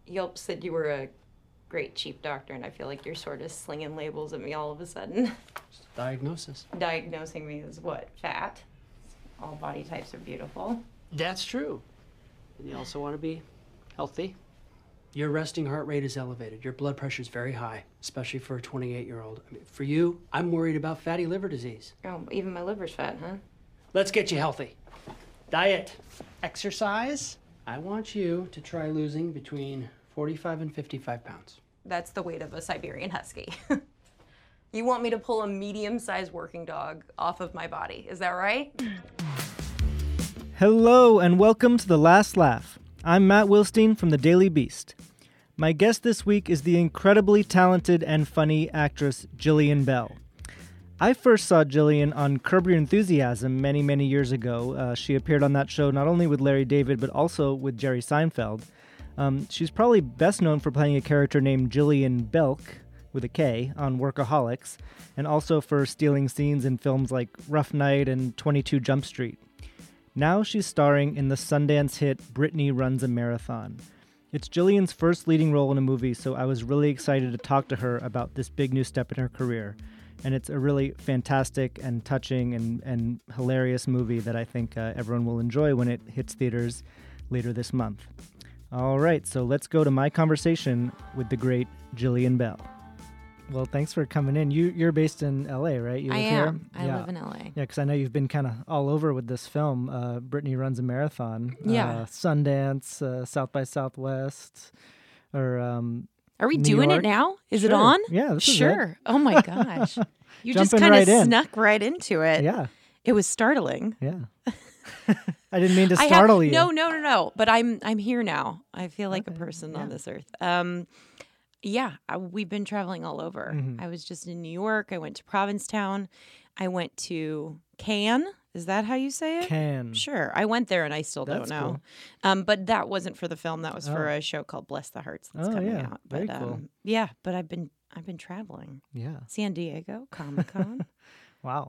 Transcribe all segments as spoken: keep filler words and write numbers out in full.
Yelp said you were a great cheap doctor, and I feel like you're sort of slinging labels at me all of a sudden. Diagnosis. Diagnosing me as what? Fat? All body types are beautiful. That's true. And you also want to be healthy. Your resting heart rate is elevated. Your blood pressure is very high, especially for a twenty-eight-year-old. I mean, for you, I'm worried about fatty liver disease. Oh, even my liver's fat, huh? Let's get you healthy. Diet, exercise. I want you to try losing between forty-five and fifty-five pounds. That's the weight of a Siberian Husky. You want me to pull a medium-sized working dog off of my body, is that right? Hello and welcome to The Last Laugh. I'm Matt Wilstein from The Daily Beast. My guest this week is the incredibly talented and funny actress Jillian Bell. I first saw Jillian on Curb Your Enthusiasm many, many years ago. Uh, she appeared on that show not only with Larry David, but also with Jerry Seinfeld. Um, she's probably best known for playing a character named Jillian Belk, with a K, on Workaholics, and also for stealing scenes in films like Rough Night and twenty-two Jump Street. Now she's starring in the Sundance hit Brittany Runs a Marathon. It's Jillian's first leading role in a movie, so I was really excited to talk to her about this big new step in her career. And it's a really fantastic and touching and, and hilarious movie that I think uh, everyone will enjoy when it hits theaters later this month. All right, so let's go to my conversation with the great Jillian Bell. Well, thanks for coming in. You, you're based in L A, right? You I live am. Here? I yeah. live in L A. Yeah, because I know you've been kind of all over with this film, uh, Brittany Runs a Marathon. Yeah. Uh, Sundance, uh, South by Southwest, or um, Are we New doing York. it now? Is Sure. it on? Yeah, this is Sure. Oh my gosh. You just Jumping kind right of in. snuck right into it. it. Yeah, It was startling. yeah. I didn't mean to I startle have, you. No, no, no, no. But I'm I'm here now. I feel like Okay, a person yeah. on this earth. Um, yeah, I, we've been traveling all over. Mhm. I was just in New York. I went to Provincetown. I went to Cannes. Is that how you say it? Can. Sure. I went there and I still That's don't know. cool. Um, but that wasn't for the film. That was for Oh. a show called Bless the Hearts that's Oh, coming yeah. out. Very But cool. um, yeah, but I've been I've been traveling. Yeah. San Diego, Comic-Con, Wow.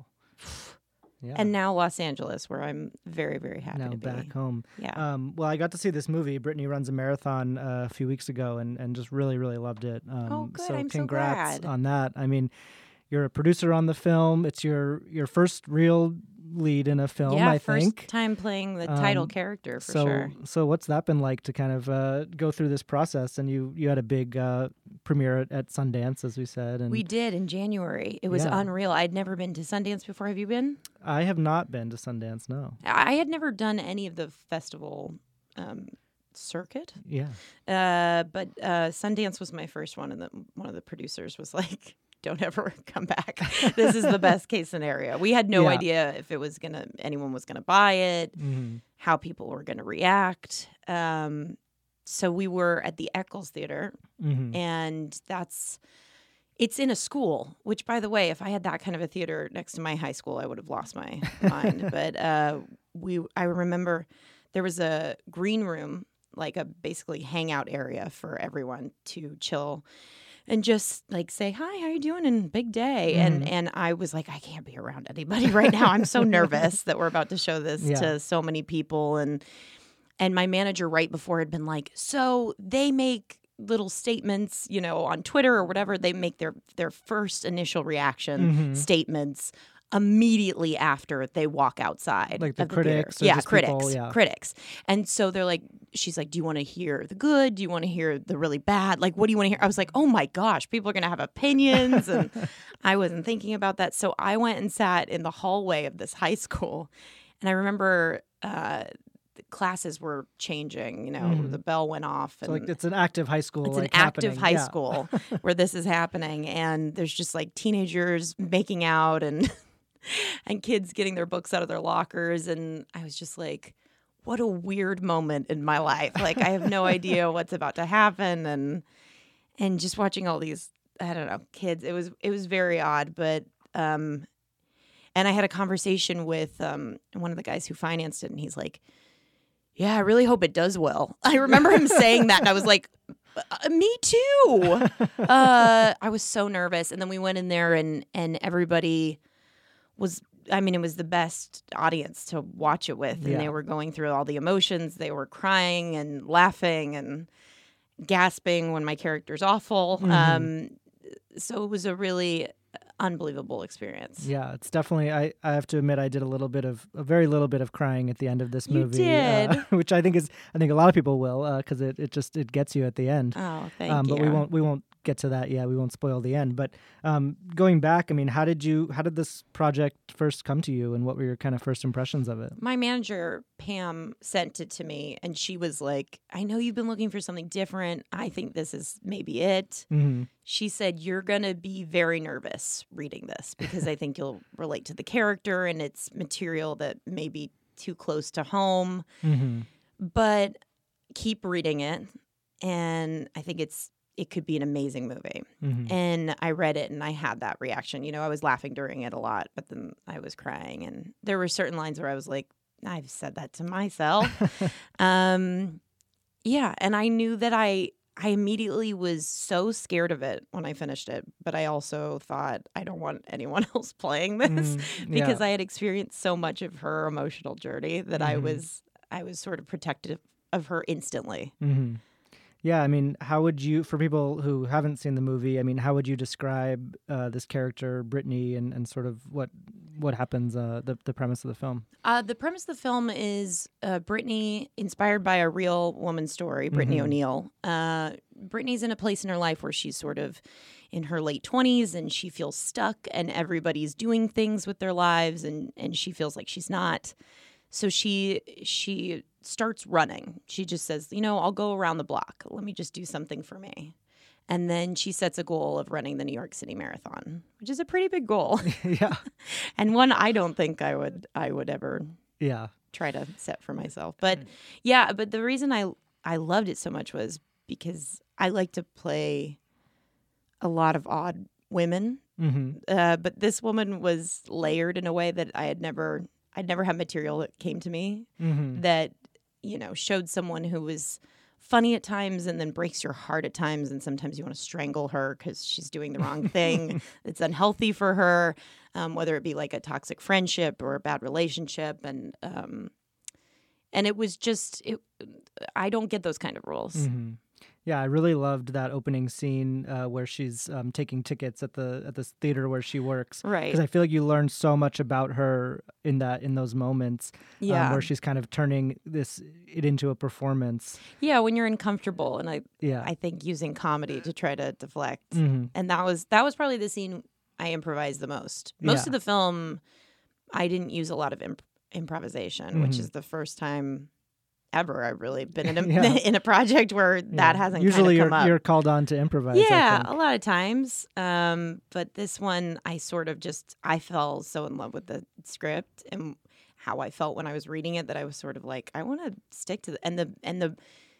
Yeah. and now Los Angeles, where I'm very, very happy now to be. back home. Yeah. Um, well, I got to see this movie, Brittany Runs a Marathon, uh, a few weeks ago, and, and just really, really loved it. Um, Oh, good. So I'm so congrats glad. on that. I mean, you're a producer on the film. It's your your first real lead in a film, yeah, I first think. time playing the title Um, character for so, sure. so what's that been like to kind of uh, go through this process? And you, you had a big uh, premiere at, at Sundance, as we said. And We did in January. It was Yeah. unreal. I'd never been to Sundance before. Have you been? I have not been to Sundance, no. I had never done any of the festival um, circuit. Yeah. Uh, but uh, Sundance was my first one, and the, one of the producers was like, "Don't ever come back. This is the best case scenario." We had no Yeah. idea if it was gonna, anyone was gonna buy it, hmm how people were gonna react. Um, so we were at the Eccles Theater, hmm and that's it's in a school. Which, by the way, if I had that kind of a theater next to my high school, I would have lost my mind. But uh, we, I remember there was a green room, like a basically hangout area for everyone to chill and just like say, "Hi, how you doing?" and big day. And Mhm. and I was like, I can't be around anybody right now. I'm so nervous that we're about to show this Yeah. to so many people. And and my manager right before had been like, "So they make little statements, you know, on Twitter or whatever. They make their their first initial reaction Mhm. statements immediately after they walk outside, Like the of the theater. critics or yeah, just critics, people, yeah. critics. And so they're like, she's like, "Do you want to hear the good? Do you want to hear the really bad? Like, what do you want to hear?" I was like, "Oh my gosh, people are gonna have opinions," and I wasn't thinking about that. So I went and sat in the hallway of this high school, and I remember uh, the classes were changing. You know, Mhm. the bell went off, and So like it's an active high school. it's like, an active happening. high Yeah. school where this is happening, and there's just like teenagers making out and and kids getting their books out of their lockers, and I was just like, what a weird moment in my life. Like, I have no idea what's about to happen, and and just watching all these, I don't know, kids. It was it was very odd, but um, and I had a conversation with um one of the guys who financed it, and he's like, "Yeah, I really hope it does well." I remember him saying that, and I was like, uh, "Me too." Uh, I was so nervous, and then we went in there, and and everybody was. I mean, it was the best audience to watch it with, and Yeah. they were going through all the emotions. They were crying and laughing, and gasping when my character's awful. Mhm. Um, so it was a really unbelievable experience. Yeah, it's definitely. I, I have to admit, I did a little bit of a very little bit of crying at the end of this You movie, did? Uh, which I think is. I think a lot of people will because it, it just it gets you at the end. Oh, thank um, you. But we won't we won't get to that yet. We won't spoil the end. But um, going back, I mean, how did you how did this project first come to you, and what were your kind of first impressions of it? My manager, Pam, sent it to me, and she was like, I know you've been looking for something different. I think this is maybe it. Mm-hmm. She said, you're going to be very nervous reading this because I think you'll relate to the character and it's material that may be too close to home. Mm-hmm. But keep reading it, and I think it's it could be an amazing movie. Mm-hmm. And I read it and I had that reaction. You know, I was laughing during it a lot, but then I was crying. And there were certain lines where I was like, I've said that to myself. um, yeah. And I knew that I, I immediately was so scared of it when I finished it. But I also thought, I don't want anyone else playing this Mm, because yeah. I had experienced so much of her emotional journey that I Mhm. was, I was sort of protective of her instantly. Mm-hmm. Yeah, I mean, how would you, for people who haven't seen the movie, I mean, how would you describe uh, this character, Brittany, and, and sort of what what happens, uh, the, the premise of the film? Uh, the premise of the film is uh, Brittany, inspired by a real woman's story, Brittany Mhm. O'Neill. Uh, Brittany's in a place in her life where she's sort of in her late twenties and she feels stuck and everybody's doing things with their lives and, and she feels like she's not. So she she starts running. She just says, you know, I'll go around the block. Let me just do something for me. And then she sets a goal of running the New York City Marathon, which is a pretty big goal. Yeah, And one I don't think I would I would ever yeah. try to set for myself. But yeah, but the reason I I loved it so much was because I like to play a lot of odd women. Mm-hmm. Uh, but this woman was layered in a way that I had never I'd never had material that came to me Mm-hmm. that, you know, showed someone who was funny at times and then breaks your heart at times, and sometimes you want to strangle her because she's doing the wrong thing. It's unhealthy for her, um, whether it be like a toxic friendship or a bad relationship, and um, and it was just it, I don't get those kind of roles. Mm-hmm. Yeah, I really loved that opening scene uh, where she's um, taking tickets at the at this theater where she works. Right. Because I feel like you learn so much about her in that in those moments. um, Yeah. where she's kind of turning this it into a performance. Yeah, when you're uncomfortable, and I Yeah. I think using comedy to try to deflect, Mm-hmm. and that was that was probably the scene I improvised the most. Most Yeah. of the film, I didn't use a lot of imp- improvisation, which Mhm. is the first time ever I've really been in a Yeah. in a project where that Yeah. hasn't Usually kind of you're come up. you're called on to improvise. I Yeah, think. a lot of times. Um, but this one, I sort of just I fell so in love with the script and how I felt when I was reading it that I was sort of like, I want to stick to the and the and the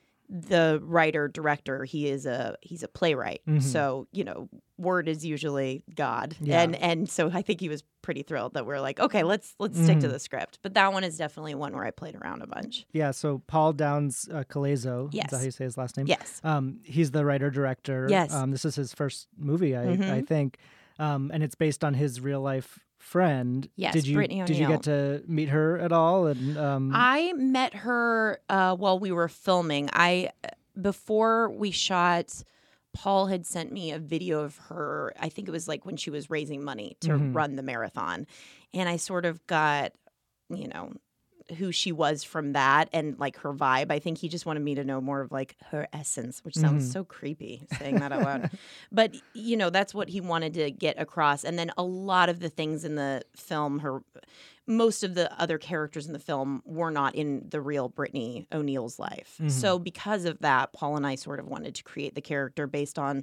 the writer director he is a he's a playwright, Mhm. so you know word is usually God. Yeah. and and so I think he was pretty thrilled that we're like, okay, let's let's stick to Mhm. the script. But that one is definitely one where I played around a bunch. Yeah. So Paul Downs uh, Calezo, Yes. is that how you say his last name? Yes. Um, he's the writer director. Yes. Um, this is his first movie, I, Mhm. I think, um, and it's based on his real life friend. Yes, Did you Brittany did you O'Neill. get to meet her at all? And um, I met her uh, while we were filming. I before we shot, Paul had sent me a video of her. I think it was like when she was raising money to Mhm. run the marathon, and I sort of got, you know, who she was from that and like her vibe. I think he just wanted me to know more of like her essence, which sounds Mhm. so creepy saying that out loud. But you know, that's what he wanted to get across. And then a lot of the things in the film, her most of the other characters in the film were not in the real Brittany O'Neill's life. Mhm. So because of that, Paul and I sort of wanted to create the character based on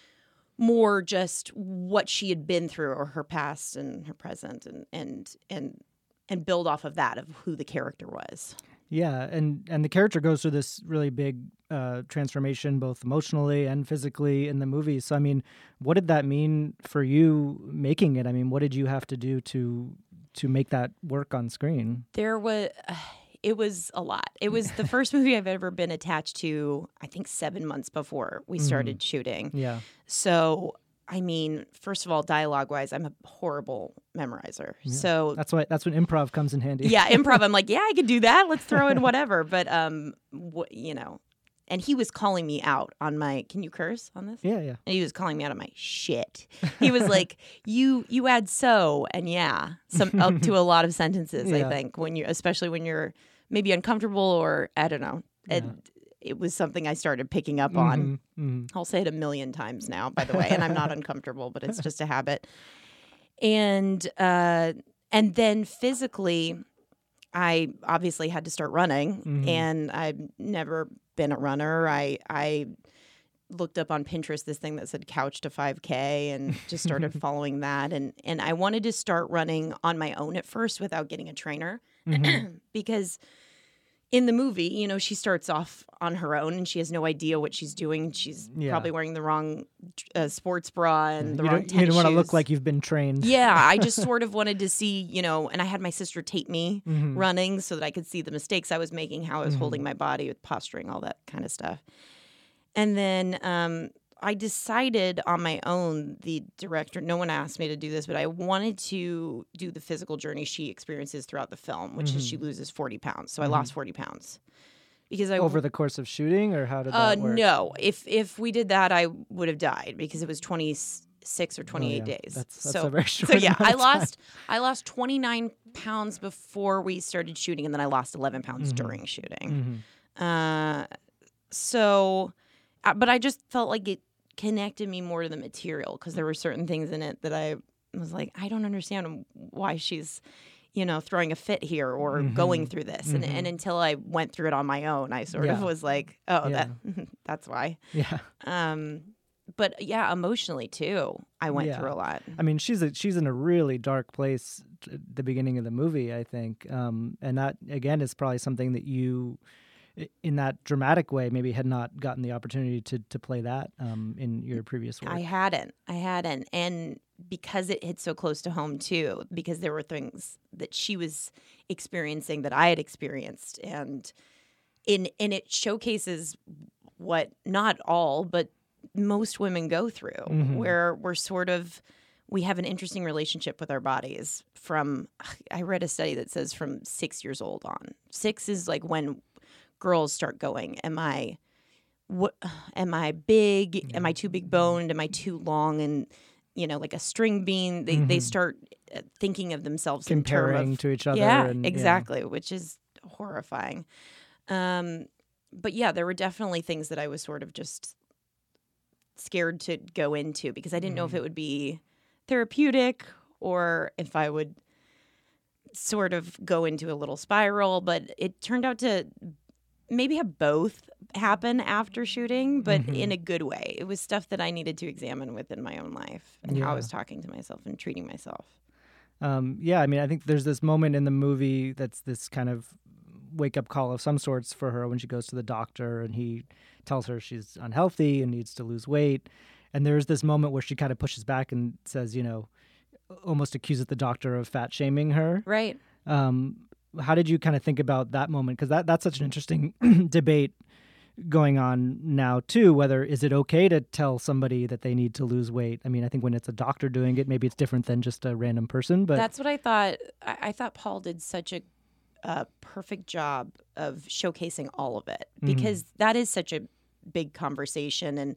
more just what she had been through or her past and her present and and and and build off of that of who the character was. yeah, and and the character goes through this really big uh, transformation, both emotionally and physically, in the movie. So, I mean, what did that mean for you making it? I mean, what did you have to do to to make that work on screen? There was uh, it was a lot. It was the first movie I've ever been attached to, I think seven months before we started shooting. Yeah. So, I mean, first of all, dialogue-wise, I'm a horrible memorizer. Yeah. So, That's why that's when improv comes in handy. yeah, improv, I'm like, yeah, I could do that. Let's throw in whatever. But, um, wh- you know, and he was calling me out on my, can you curse on this? Yeah, yeah. And he was calling me out on my shit. He was like, you you add so and yeah, some up to a lot of sentences, Yeah. I think, when you, especially when you're maybe uncomfortable or I don't know. Yeah. And it was something I started picking up on. Mhm, mhm. I'll say it a million times now, by the way, and I'm not uncomfortable, but it's just a habit. And uh, and then physically, I obviously had to start running, Mhm. and I've never been a runner. I I looked up on Pinterest this thing that said couch to five K and just started following that. And and I wanted to start running on my own at first without getting a trainer Mhm. because in the movie, you know, she starts off on her own and she has no idea what she's doing. She's Yeah. probably wearing the wrong uh, sports bra and the you wrong don't, tennis you don't want to look shoes. like you've been trained. Yeah, I just sort of wanted to see, you know, and I had my sister tape me Mhm. running so that I could see the mistakes I was making, how I was Mhm. holding my body with posturing, all that kind of stuff. And then um, I decided on my own, the director, no one asked me to do this, but I wanted to do the physical journey she experiences throughout the film, which is she loses forty pounds. So I lost forty pounds. Because I Over the course of shooting, or how did uh, that work? no, if if we did that, I would have died because it was twenty-six or twenty-eight Oh, yeah. days. That's, that's so, a very short so yeah, amount I of time. lost I lost twenty-nine pounds before we started shooting, and then I lost eleven pounds Mhm. during shooting. Mhm. Uh, so, uh, but I just felt like it connected me more to the material because there were certain things in it that I was like, I don't understand why she's, you know, throwing a fit here or Mhm. going through this. And Mhm. and until I went through it on my own, I sort of Yeah. was like, oh, Yeah. that that's why. Yeah. Um, but yeah, emotionally too, I went Yeah. through a lot. I mean, she's a, she's in a really dark place at the beginning of the movie, I think. Um, and that, again, is probably something that you, i- in that dramatic way, maybe had not gotten the opportunity to, to play that um, in your previous work. I hadn't. I hadn't. And because it hit so close to home too, because there were things that she was experiencing that I had experienced. And in and it showcases what not all, but most women go through, Mhm. where we're sort of we have an interesting relationship with our bodies from I read a study that says from six years old on. Six is like when girls start going, am I what am I big? Am I too big boned? Am I too long and you know, like a string bean? They they Mhm. start uh, thinking of themselves Comparing in terms of to each other. yeah, and, exactly, which is horrifying. Um, but yeah, there were definitely things that I was sort of just scared to go into because I didn't know if it would be therapeutic or if I would sort of go into a little spiral. But it turned out to maybe have both happen after shooting, but Mhm. in a good way. It was stuff that I needed to examine within my own life and how I Yeah. was talking to myself and treating myself. Um, yeah, I mean, I think there's this moment in the movie that's this kind of wake up call of some sorts for her when she goes to the doctor and he tells her she's unhealthy and needs to lose weight. And there's this moment where she kind of pushes back and says, you know, almost accuses the doctor of fat shaming her. Right. Um, how did you kind of think about that moment? Because that, that's such an interesting debate going on now too, whether is it okay to tell somebody that they need to lose weight? I mean, I think when it's a doctor doing it, maybe it's different than just a random person. But That's what I thought. I, I thought Paul did such a, a perfect job of showcasing all of it because that is such a big conversation, and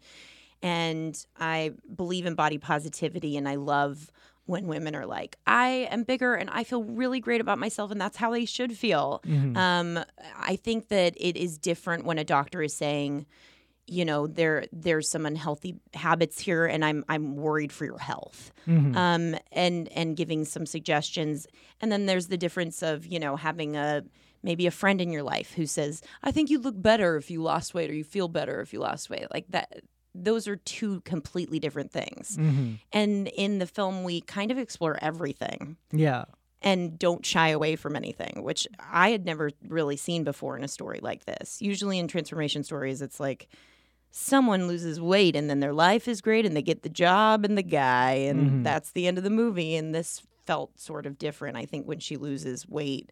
and I believe in body positivity, and I love when women are like, I am bigger and I feel really great about myself, and that's how they should feel. Mhm. Um, I think that it is different when a doctor is saying, you know, there there's some unhealthy habits here, and I'm I'm worried for your health, Mhm. um, and and giving some suggestions. And then there's the difference of you know having a maybe a friend in your life who says, I think you look better if you lost weight, or you feel better if you lost weight, like that. Those are two completely different things. Mhm. And in the film, we kind of explore everything Yeah. and don't shy away from anything, which I had never really seen before in a story like this. Usually in transformation stories, it's like someone loses weight and then their life is great and they get the job and the guy and Mhm. that's the end of the movie. And this felt sort of different. I think when she loses weight,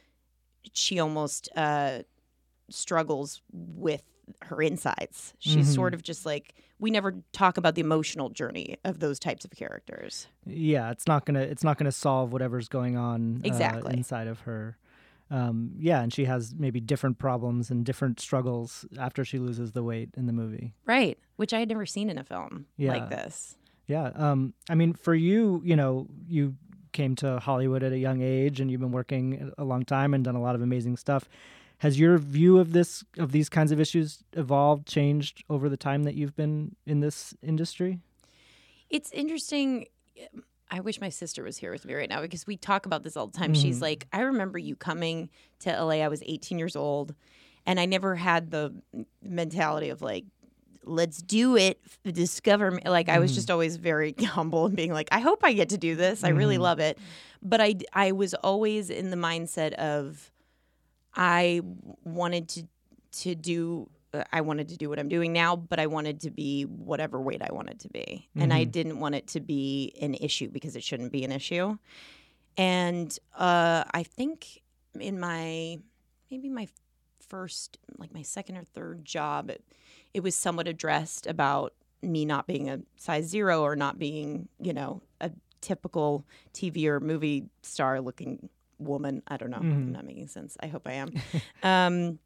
she almost uh, struggles with her insides. She's Mhm. sort of just like, we never talk about the emotional journey of those types of characters. Yeah, it's not gonna it's not gonna solve whatever's going on uh, Exactly. inside of her. Um, yeah, and she has maybe different problems and different struggles after she loses the weight in the movie. Right, which I had never seen in a film Yeah. like this. Yeah. Um, I mean, for you, you know, you came to Hollywood at a young age and you've been working a long time and done a lot of amazing stuff. Has your view of this, of these kinds of issues evolved, changed over the time that you've been in this industry? It's interesting. I wish my sister was here with me right now because we talk about this all the time. Mhm. She's like, I remember you coming to L A. I was eighteen years old, and I never had the mentality of like, let's do it, f- discover me. Like, I was Mhm. just always very humble and being like, I hope I get to do this. I really Mhm. love it. But I, I was always in the mindset of I wanted to to do uh, I wanted to do what I'm doing now, but I wanted to be whatever weight I wanted to be. And I Mhm. didn't want it to be an issue because it shouldn't be an issue. And uh, I think in my maybe my first, like my second or third job, it, it was somewhat addressed about me not being a size zero or not being, you know, a typical T V or movie star looking woman. I don't know. Mhm. I'm not making sense. I hope I am. um,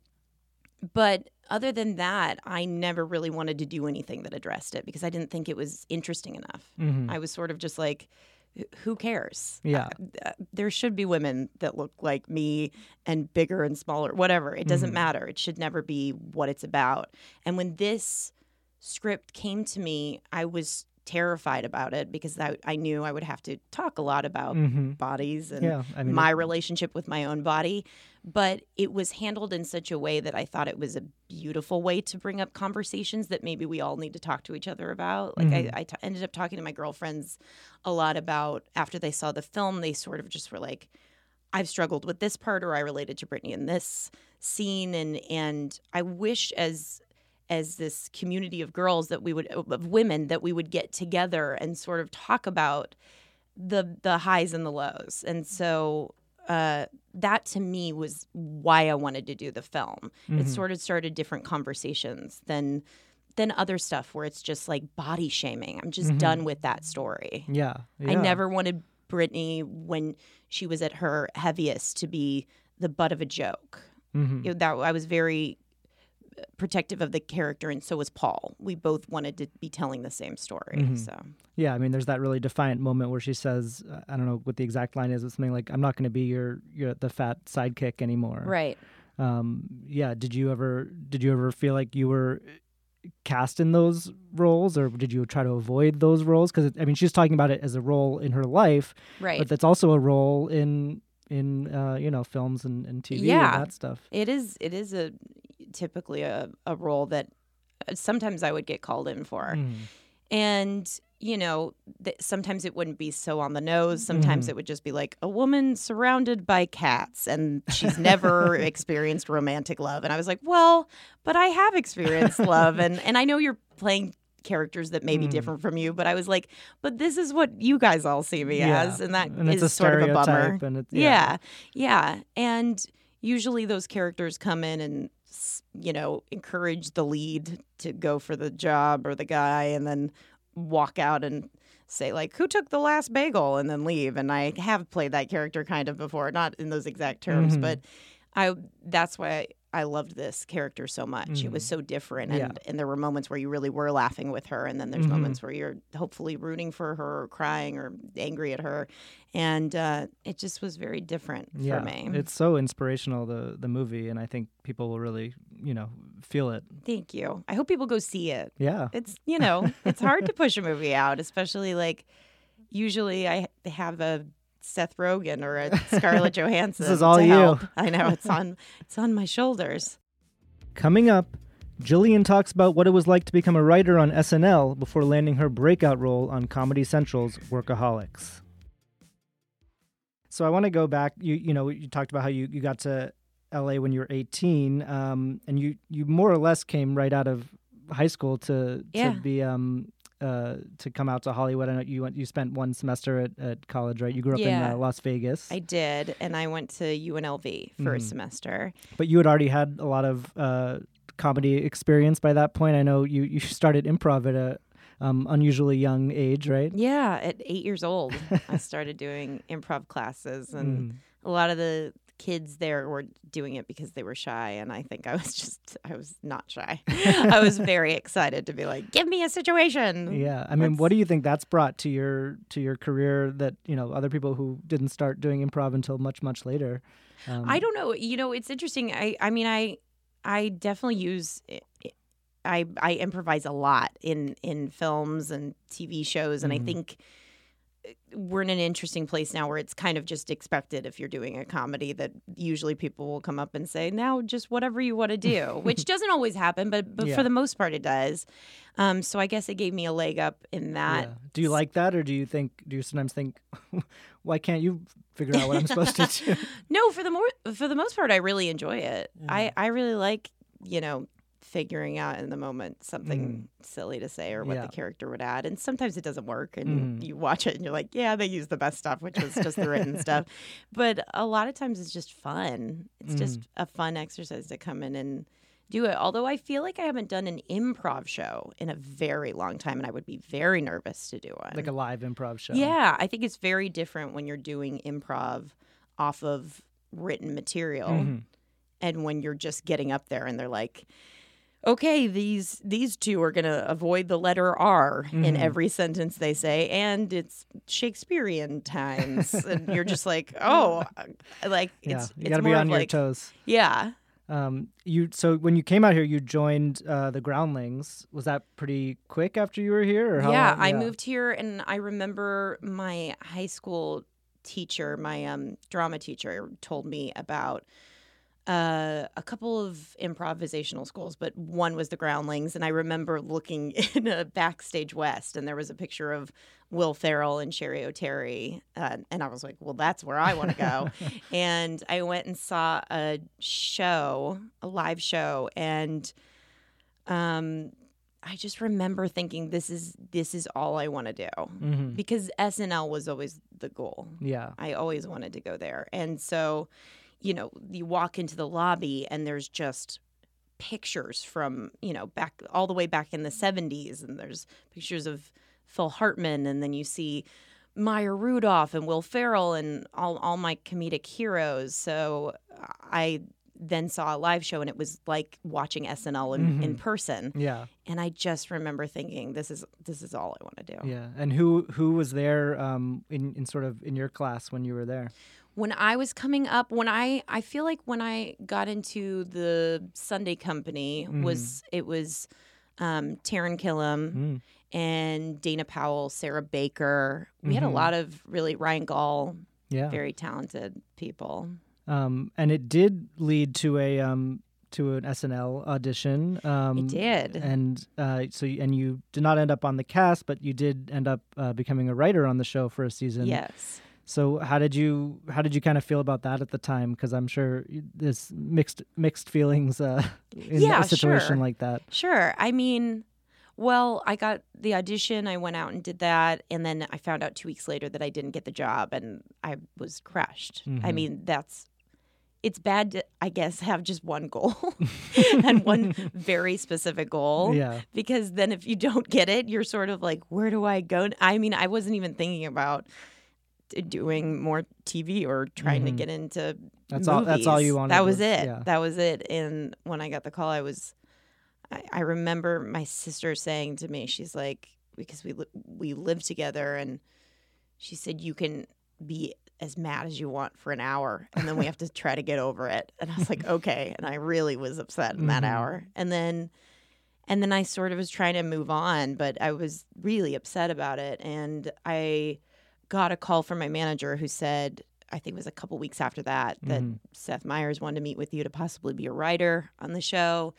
but other than that, I never really wanted to do anything that addressed it because I didn't think it was interesting enough. Mhm. I was sort of just like, "Wh- who cares? Yeah. Uh, uh, there should be women that look like me and bigger and smaller, whatever. It doesn't Mhm. matter. It should never be what it's about. And when this script came to me, I was terrified about it because I, I knew I would have to talk a lot about Mhm. bodies and Yeah. I mean, my it- relationship with my own body. But it was handled in such a way that I thought it was a beautiful way to bring up conversations that maybe we all need to talk to each other about. Like Mhm. I, I t- ended up talking to my girlfriends a lot about after they saw the film, they sort of just were like, I've struggled with this part or I related to Brittany in this scene. And, and I wish as as this community of girls that we would of women that we would get together and sort of talk about the the highs and the lows. And so uh, that to me was why I wanted to do the film. Mhm. It sort of started different conversations than than other stuff where it's just like body shaming. I'm just Mhm. done with that story. Yeah. I yeah. never wanted Brittany when she was at her heaviest to be the butt of a joke. Mhm. You know, that I was very protective of the character, and so was Paul. We both wanted to be telling the same story. Mhm. So Yeah, I mean, there's that really defiant moment where she says, uh, I don't know what the exact line is, but something like, "I'm not going to be your your the fat sidekick anymore." right. Um, yeah. Did you ever did you ever feel like you were cast in those roles, or did you try to avoid those roles? Because I mean, she's talking about it as a role in her life, Right. but that's also a role in in uh, you know, films and, and T V Yeah. and that stuff. It is it is a typically a, a role that uh, sometimes I would get called in for. Mhm. And, you know, th- sometimes it wouldn't be so on the nose. Sometimes Mhm. it would just be like a woman surrounded by cats and she's never experienced romantic love. And I was like, well, but I have experienced love. And, and I know you're playing characters that may be Mm. different from you, but I was like, but this is what you guys all see me Yeah. as. And that And is it's a sort of a bummer. stereotype, and it's- yeah. yeah. And usually those characters come in and, s- you know, encourage the lead to go for the job or the guy and then walk out and say, like, who took the last bagel and then leave. And I have played that character kind of before, not in those exact terms, Mhm. but I that's why I, I loved this character so much. It was Mhm. so different. And, Yeah. and there were moments where you really were laughing with her. And then there's Mhm. moments where you're hopefully rooting for her or crying or angry at her. And uh, it just was very different Yeah, for me. it's so inspirational, the the movie, and I think people will really, you know, feel it. Thank you. I hope people go see it. Yeah. It's, you know, it's hard to push a movie out, especially like usually I have a Seth Rogen or a Scarlett Johansson. This is all to you. help. I know it's on it's on my shoulders. Coming up, Jillian talks about what it was like to become a writer on S N L before landing her breakout role on Comedy Central's Workaholics. So I want to go back. You you know, you talked about how you, you got to L A when you were eighteen, um, and you, you more or less came right out of high school to Yeah. to be um uh to come out to Hollywood. I know you went you spent one semester at, at college, right? You grew up in Yeah. uh, Las Vegas, I did, and I went to U N L V for a Mhm. semester. but you had already had a lot of uh, comedy experience by that point. I know you you started improv at a um, unusually young age, right? Yeah, at eight years old, I started doing improv classes, and Mhm. a lot of the kids there were doing it because they were shy, and I think I was just I was not shy. I was very excited to be like, give me a situation. Yeah, I mean, Let's- what do you think that's brought to your to your career that, you know, other people who didn't start doing improv until much much later? Um, I don't know. You know, it's interesting. I I mean, I I definitely use. I I improvise a lot in in films and T V shows, and Mhm. I think we're in an interesting place now where it's kind of just expected if you're doing a comedy that usually people will come up and say, now just whatever you want to do, which doesn't always happen, but but Yeah. for the most part it does. Um, so I guess it gave me a leg up in that. Yeah. Do you like that, or do you think? Do you sometimes think, why can't you figure out what I'm supposed to do? No, for the more for the most part, I really enjoy it. Yeah. I I really like, you know, figuring out in the moment something silly to say or what Yeah. the character would add, and sometimes it doesn't work, and Mhm. you watch it and you're like, yeah, they used the best stuff, which was just the written stuff. But a lot of times it's just fun. It's just a fun exercise to come in and do it. Although I feel like I haven't done an improv show in a very long time, and I would be very nervous to do one. Like a live improv show. Yeah, I think it's very different when you're doing improv off of written material Mhm. and when you're just getting up there and they're like, okay, these these two are going to avoid the letter R in Mhm. every sentence they say, and it's Shakespearean times. And you're just like, oh, like Yeah, it's, you it's got to more be of on your like, toes. yeah. Um, you so when you came out here, you joined uh, the Groundlings. Was that pretty quick after you were here, or how Yeah, long? I moved here, and I remember my high school teacher, my um, drama teacher, told me about uh, a couple of improvisational schools, but one was the Groundlings. And I remember looking in a Backstage West, and there was a picture of Will Ferrell and Sherry O'Terry. Uh, and I was like, well, that's where I want to go. And I went and saw a show, a live show, and um, I just remember thinking, this is this is all I want to do. Mhm. Because S N L was always the goal. Yeah. I always wanted to go there. And so, you know, you walk into the lobby and there's just pictures from, you know, back all the way back in the seventies. And there's pictures of Phil Hartman. And then you see Maya Rudolph and Will Ferrell and all, all my comedic heroes. So I then saw a live show, and it was like watching S N L in, in Mhm. person. Yeah. And I just remember thinking, this is this is all I want to do. Yeah. And who who was there um, in in sort of in your class when you were there? When I was coming up, when I I feel like when I got into the Sunday Company, was it was um, Taran Killam Mm. and Dana Powell, Sarah Baker. We had a Mhm. lot of really Ryan Gall, Yeah. very talented people. Um, and it did lead to a um, to an S N L audition. Um, It did. And uh, so you, and you did not end up on the cast, but you did end up uh, becoming a writer on the show for a season. Yes. So how did you how did you kind of feel about that at the time? Because I'm sure you- there's mixed mixed feelings uh, in Yeah, a situation sure. like that. Sure. I mean, well, I got the audition. I went out and did that. And then I found out two weeks later that I didn't get the job, and I was crushed. I Mhm. mean, that's, it's bad to, I guess, have just one goal and one very specific goal. Yeah. Because then if you don't get it, you're sort of like, where do I go? I mean, I wasn't even thinking about d- doing more T V or trying Mhm. to get into That's all- that's all movies. you wanted That was- was it. yeah. That was it. And when I got the call, I was, I, I remember my sister saying to me, she's like, because we li- we lived together, and she said, you can be as mad as you want for an hour, and then we have to try to get over it. And I was like, okay. And I really was upset in that Mhm. hour. And then, and then I sort of was trying to move on, but I was really upset about it. And I got a call from my manager who said, I think it was a couple weeks after that, that Mhm. Seth Meyers wanted to meet with you to possibly be a writer on the show.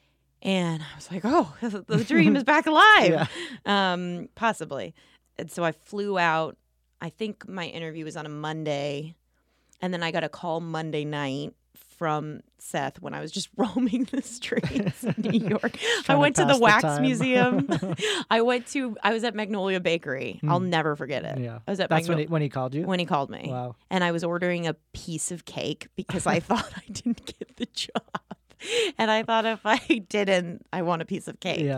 And I was like, oh, the dream is back alive. Um, possibly. And so I flew out. I think my interview was on a Monday. And then I got a call Monday night from Seth when I was just roaming the streets of New York. I Trying to went to pass the the Wax time. Museum. I went to, I was at Magnolia Bakery. I'll Hmm. never forget it. Yeah. I was at That's when Magno- he, when he called you? when he called me. Wow. And I was ordering a piece of cake because I thought I didn't get the job. And I thought if I didn't, I want a piece of cake. Yeah.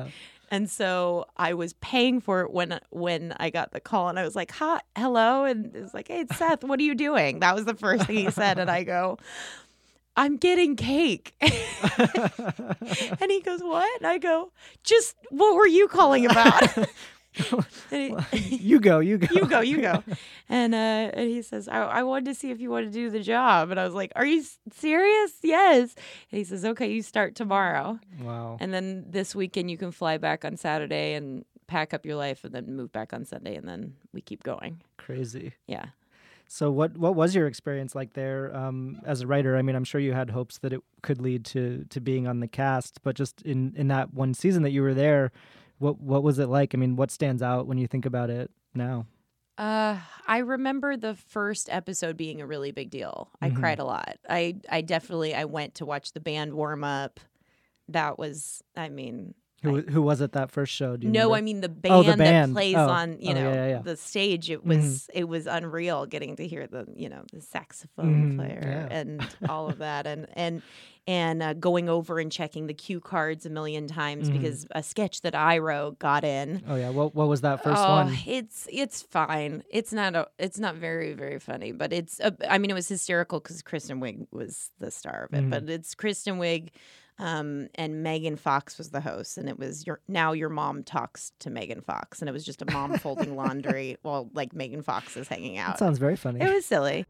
And so I was paying for it when when I got the call, and I was like, "Hi, hello," and it was like, "Hey, it's Seth. What are you doing?" That was the first thing he said, and I go, "I'm getting cake." And he goes, "What?" And I go, "Just what were you calling about?" He, you go, you go, you go, you go. And uh, and he says, I, I wanted to see if you want to do the job. And I was like, "Are you serious?" "Yes." And he says, "Okay, you start tomorrow." Wow. And then this weekend you can fly back on Saturday and pack up your life and then move back on Sunday. And then we keep going. Crazy. Yeah. So what what was your experience like there um, as a writer? I mean, I'm sure you had hopes that it could lead to to being on the cast, but just in, in that one season that you were there, what what was it like? I mean, what stands out when you think about it now? Uh, I remember the first episode being a really big deal. I Mhm. cried a lot. I I definitely I went to watch the band warm up. That was, I mean, Who who was it that first show? Do you no, remember? I mean the band, Oh, the that band. plays Oh. on, you Oh, know, yeah, yeah, yeah. the stage. It was it was unreal getting to hear the, you know, the saxophone Mhm, player yeah. and all of that, and and and uh, going over and checking the cue cards a million times Mhm. because a sketch that I wrote got in. Oh yeah. What what was that first oh, one? it's it's fine. It's not a, it's not very very funny, but it's a, I mean it was hysterical because Kristen Wiig was the star of it. Mhm. But it's Kristen Wiig, um, and Megan Fox was the host, and it was your now your mom talks to Megan Fox, and it was just a mom folding laundry while like Megan Fox is hanging That out. sounds very funny. It was silly.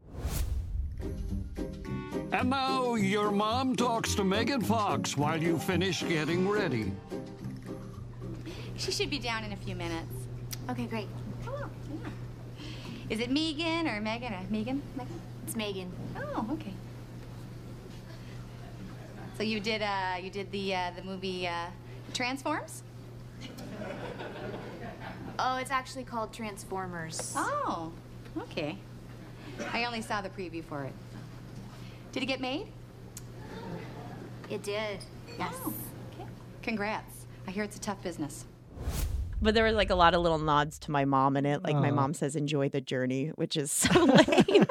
And now your mom talks to Megan Fox while you finish getting ready. She should be down in a few minutes. Okay, great. Oh, yeah. Is it Megan or Megan or Megan? Megan? It's Megan. Oh, okay. So you did uh you did the uh, the movie uh, Transforms? Oh, it's actually called Transformers. Oh, okay. I only saw the preview for it. Did it get made? It did. Yes. Oh, okay. Congrats. I hear it's a tough business. But there were like a lot of little nods to my mom in it. Like my Aw. mom says, "Enjoy the journey," which is so lame.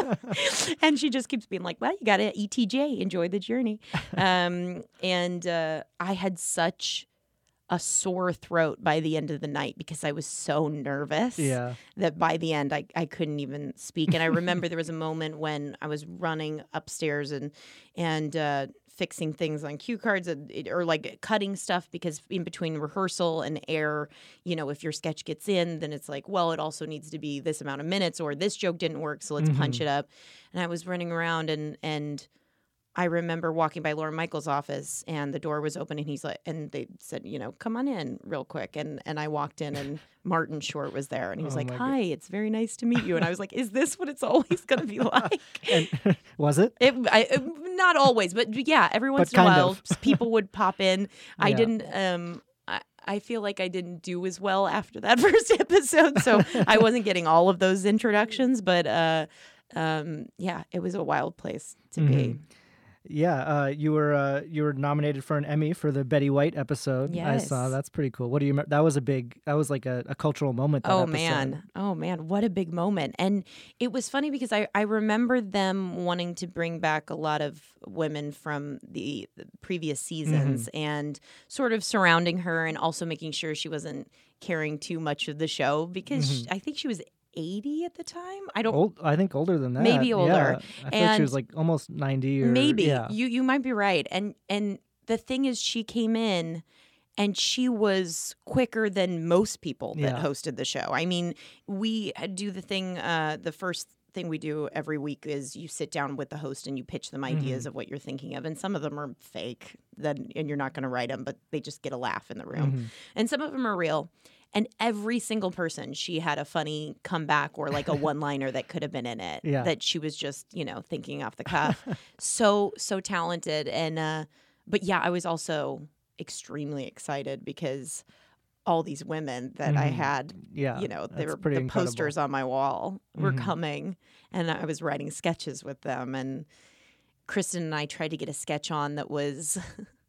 And she just keeps being like, "Well, you got to E T J, enjoy the journey." Um, and uh, I had such a sore throat by the end of the night because I was so nervous Yeah. that by the end I, I couldn't even speak. And I remember there was a moment when I was running upstairs and and uh, fixing things on cue cards and, or like cutting stuff because in between rehearsal and air, you know, if your sketch gets in, then it's like, well, it also needs to be this amount of minutes or this joke didn't work, so let's punch Mhm. it up. And I was running around and and I remember walking by Lorne Michaels' office and the door was open and he's like, and they said, you know, "Come on in real quick." And and I walked in and Martin Short was there and he was Oh like, my God. "Hi, it's very nice to meet you." And I was like, "Is this what it's always going to be like?" And was it? It, I, it, not always, but yeah, every once in a kind while, of. people would pop in. I Yeah. didn't. Um, I, I feel like I didn't do as well after that first episode, so I wasn't getting all of those introductions. But uh, um, yeah, it was a wild place to be. Mhm. Yeah, uh, you were uh, you were nominated for an Emmy for the Betty White episode. I saw. Yes. That's pretty cool. What do you? remem- That was a big. That was like a, a cultural moment. That Oh episode. man. Oh man, what a big moment. And it was funny because I, I remember them wanting to bring back a lot of women from the, the previous seasons Mm-hmm. and sort of surrounding her and also making sure she wasn't carrying too much of the show because she- I think she was eighty at the time. I don't Old, I think older than that. Maybe older. Yeah. I feel like she And was like almost ninety or maybe Yeah. you you might be right. And and the thing is she came in and she was quicker than most people that Yeah. hosted the show. I mean, we do the thing uh the first thing we do every week is you sit down with the host and you pitch them ideas Mm-hmm. of what you're thinking of, and some of them are fake then and you're not going to write them, but they just get a laugh in the room. Mm-hmm. And some of them are real. And every single person, she had a funny comeback or like a one-liner that could have been in it Yeah. that she was just, you know, thinking off the cuff. so, so talented. And, uh, but yeah, I was also extremely excited because all these women that I Mhm. had, Yeah, you know, they that's were pretty the incredible. posters on my wall were Mhm. coming and I was writing sketches with them. And Kristen and I tried to get a sketch on that was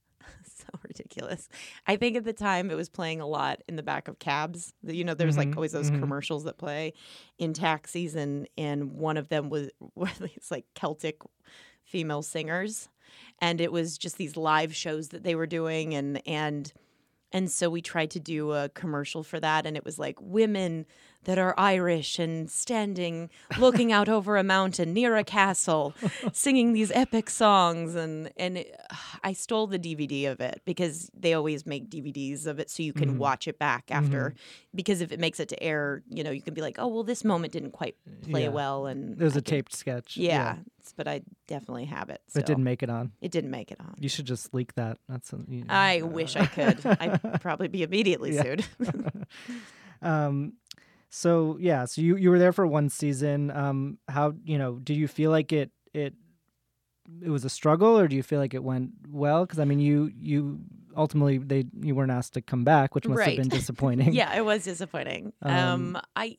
so ridiculous. I think at the time it was playing a lot in the back of cabs. You know, there's Mhm, like always those mhm. commercials that play in taxis, and and one of them was were these like Celtic female singers, and it was just these live shows that they were doing, and and And so we tried to do a commercial for that, and it was like women that are Irish and standing, looking out over a mountain near a castle, singing these epic songs. And and it, I stole the D V D of it because they always make D V Ds of it so you can mm-hmm. watch it back after. Mm-hmm. Because if it makes it to air, you know, you can be like, oh, well, this moment didn't quite play yeah. well. And it was I a could, taped sketch. Yeah, yeah, but I definitely have it. But it didn't make it on. It didn't make it on. You should just leak that. That's. A, you know, I uh, wish I could. I'd probably be immediately sued. um, so yeah, so you, you were there for one season. Um, how you know? Did you feel like it it it was a struggle, or do you feel like it went well? Because I mean, you you ultimately they you weren't asked to come back, which must right. have been disappointing. Yeah, it was disappointing. Um, um I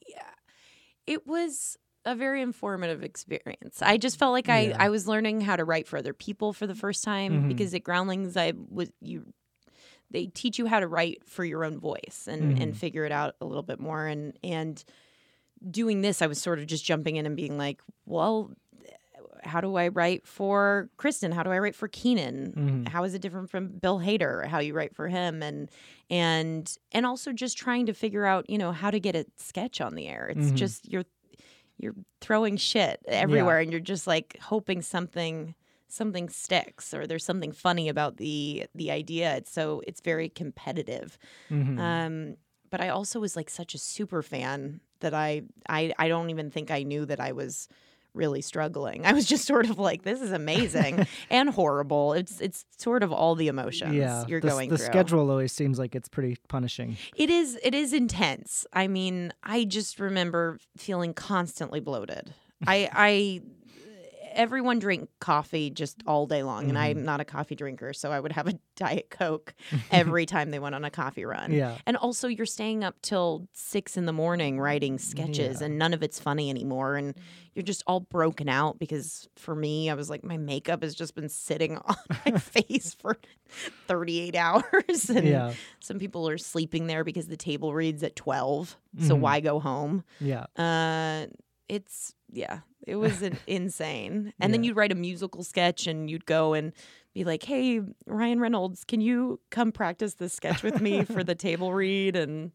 it was a very informative experience. I just felt like I, yeah. I was learning how to write for other people for the first time mm-hmm. because at Groundlings I was you they teach you how to write for your own voice and, mm-hmm. and figure it out a little bit more. And and doing this, I was sort of just jumping in and being like, well, how do I write for Kristen? How do I write for Keenan? Mm-hmm. How is it different from Bill Hader? How you write for him? And and and also just trying to figure out, you know, how to get a sketch on the air. It's mm-hmm. just you're you're throwing shit everywhere, yeah. and you're just like hoping something. something sticks or there's something funny about the the idea. It's so it's very competitive. Mm-hmm. Um, but I also was like such a super fan that I, I I don't even think I knew that I was really struggling. I was just sort of like, this is amazing and horrible. It's it's sort of all the emotions yeah, you're the, going the through. The schedule always seems like it's pretty punishing. It is it is intense. I mean, I just remember feeling constantly bloated. I I Everyone drank coffee just all day long, and mm-hmm. I'm not a coffee drinker, so I would have a Diet Coke every time they went on a coffee run. Yeah. And also, you're staying up till six in the morning writing sketches, yeah. and none of it's funny anymore, and you're just all broken out because for me, I was like, my makeup has just been sitting on my face for thirty-eight hours, and yeah. some people are sleeping there because the table reads at twelve, mm-hmm. so why go home? Yeah. Uh, it's, yeah. It was an insane. And yeah. then you'd write a musical sketch and you'd go and be like, hey, Ryan Reynolds, can you come practice this sketch with me for the table read? And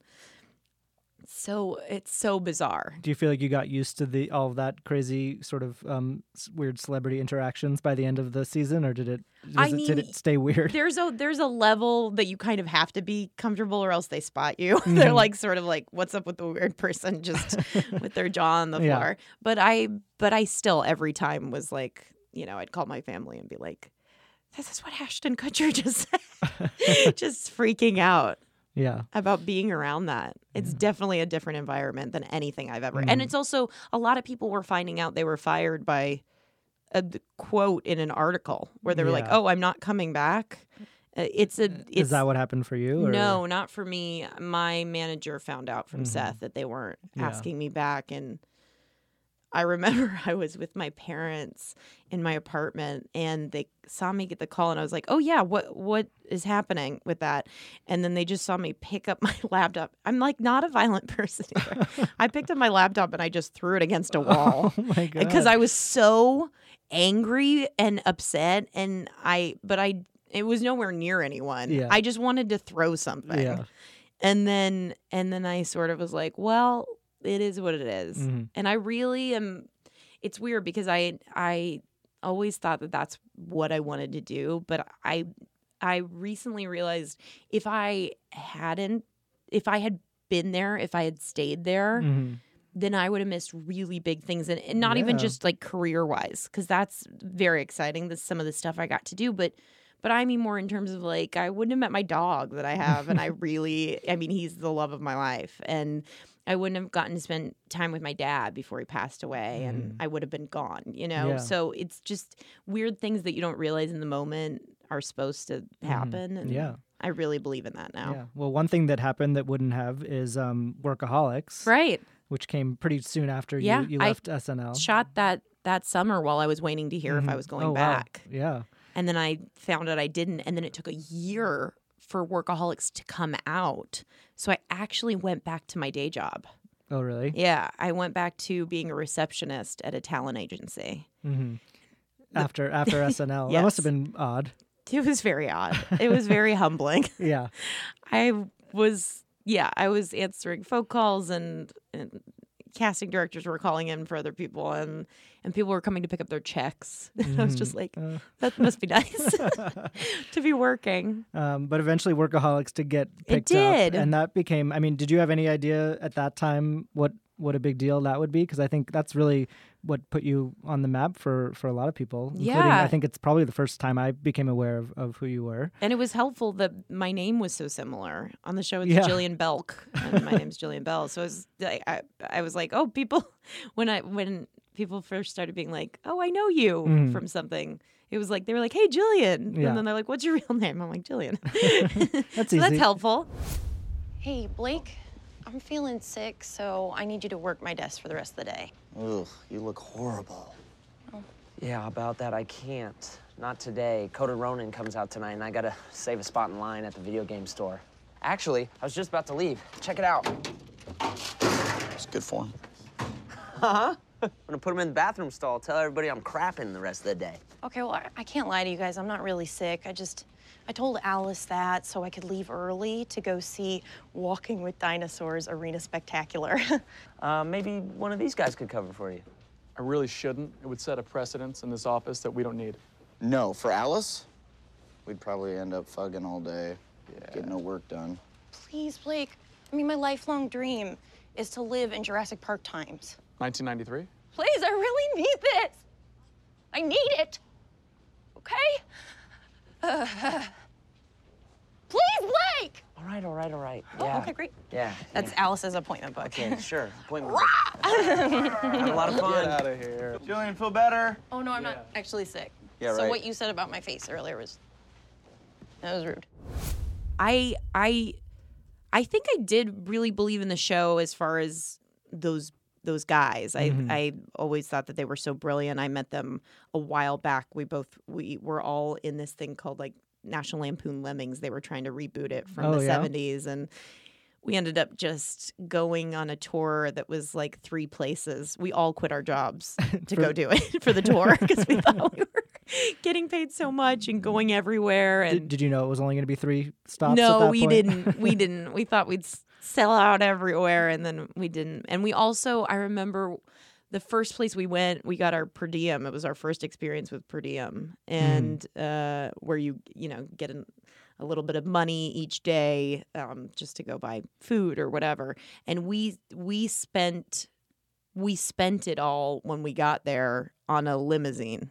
so it's so bizarre. Do you feel like you got used to the all of that crazy sort of um, weird celebrity interactions by the end of the season, or did it, I it mean, did it stay weird? There's a there's a level that you kind of have to be comfortable or else they spot you. Mm-hmm. They're like sort of like, what's up with the weird person just with their jaw on the yeah. floor? But I but I still every time was like, you know, I'd call my family and be like, this is what Ashton Kutcher just said. Just freaking out. Yeah. About being around that. It's yeah. definitely a different environment than anything I've ever. Mm. And it's also a lot of people were finding out they were fired by a quote in an article where they were yeah. like, "Oh, I'm not coming back." Uh, it's a. It's, Is that what happened for you? Or? No, not for me. My manager found out from mm-hmm. Seth that they weren't yeah. asking me back, and I remember I was with my parents in my apartment and they saw me get the call and I was like, oh yeah, what what is happening with that? And then they just saw me pick up my laptop. I'm like not a violent person either. I picked up my laptop and I just threw it against a wall. Oh my God. Because I was so angry and upset and I, but I, it was nowhere near anyone. Yeah. I just wanted to throw something. Yeah. And then, and then I sort of was like, well, it is what it is. Mm-hmm. And I really am, it's weird because I, I always thought that that's what I wanted to do. But I, I recently realized if I hadn't, if I had been there, if I had stayed there, mm-hmm. then I would have missed really big things. And, and not yeah. even just like career wise, because that's very exciting. That's some of the stuff I got to do. But But I mean more in terms of like, I wouldn't have met my dog that I have. And I really, I mean, he's the love of my life. And I wouldn't have gotten to spend time with my dad before he passed away. Mm. And I would have been gone, you know? Yeah. So it's just weird things that you don't realize in the moment are supposed to happen. Mm. And yeah. I really believe in that now. Yeah. Well, one thing that happened that wouldn't have is um, Workaholics. Right. Which came pretty soon after yeah, you, you left I S N L. Shot that, that summer while I was waiting to hear mm-hmm. if I was going oh, back. Wow. Yeah. And then I found out I didn't. And then it took a year for Workaholics to come out. So I actually went back to my day job. Oh, really? Yeah. I went back to being a receptionist at a talent agency. Mm-hmm. After after S N L. Yes. That must have been odd. It was very odd. It was very humbling. Yeah. I was, yeah, I was answering phone calls and, and casting directors were calling in for other people, and, and people were coming to pick up their checks. And I was just like, Uh. that must be nice to be working. Um, but eventually Workaholics did get It picked did. up. And that became, I mean, did you have any idea at that time what, what a big deal that would be? Because I think that's really what put you on the map for, for a lot of people. Including, Yeah. I think it's probably the first time I became aware of, of who you were. And it was helpful that my name was so similar. On the show, it's Yeah. Jillian Belk, and my name's Jillian Bell. So it was, I, I, I was like, oh, people, when I when people first started being like, oh, I know you Mhm. from something. It was like, they were like, hey, Jillian. Yeah. And then they're like, what's your real name? I'm like, Jillian. That's so easy. that's helpful. Hey, Blake, I'm feeling sick, so I need you to work my desk for the rest of the day. Ugh, you look horrible. Oh. Yeah, about that, I can't. Not today. Coda Ronin comes out tonight, and I gotta save a spot in line at the video game store. Actually, I was just about to leave. Check it out. It's good form. Uh-huh. I'm gonna put him in the bathroom stall, tell everybody I'm crapping the rest of the day. Okay, well, I, I can't lie to you guys. I'm not really sick. I just, I told Alice that so I could leave early to go see Walking with Dinosaurs Arena Spectacular. Uh, maybe one of these guys could cover for you. I really shouldn't. It would set a precedence in this office that we don't need. No, for Alice, we'd probably end up fugging all day, get no work done. Please, Blake. I mean, my lifelong dream is to live in Jurassic Park times. nineteen ninety-three? Please, I really need this. I need it. Okay? Uh, please, Blake! All right, all right, all right. Oh, Yeah. okay, great. Yeah. That's yeah. Alice's appointment book. Okay, sure. Appointment. Have a lot of fun. Get out of here. Jillian, feel better? Oh, no, I'm not actually sick. Yeah, so right. what you said about my face earlier was, that was rude. I I I think I did really believe in the show as far as those those guys. Mhm. I I always thought that they were so brilliant. I met them a while back. We both we were all in this thing called like National Lampoon Lemmings. They were trying to reboot it from Oh, the yeah? seventies, and we ended up just going on a tour that was like three places. We all quit our jobs to For- go do it for the tour because we thought we were getting paid so much and going everywhere. And Did, did you know it was only going to be three stops? at no, that we point? didn't. We didn't. We thought we'd s- sell out everywhere, and then we didn't. And we also, I remember the first place we went, we got our per diem. It was our first experience with per diem, and uh, where you, you know, get an, a little bit of money each day um, just to go buy food or whatever. And we we spent we spent it all when we got there on a limousine.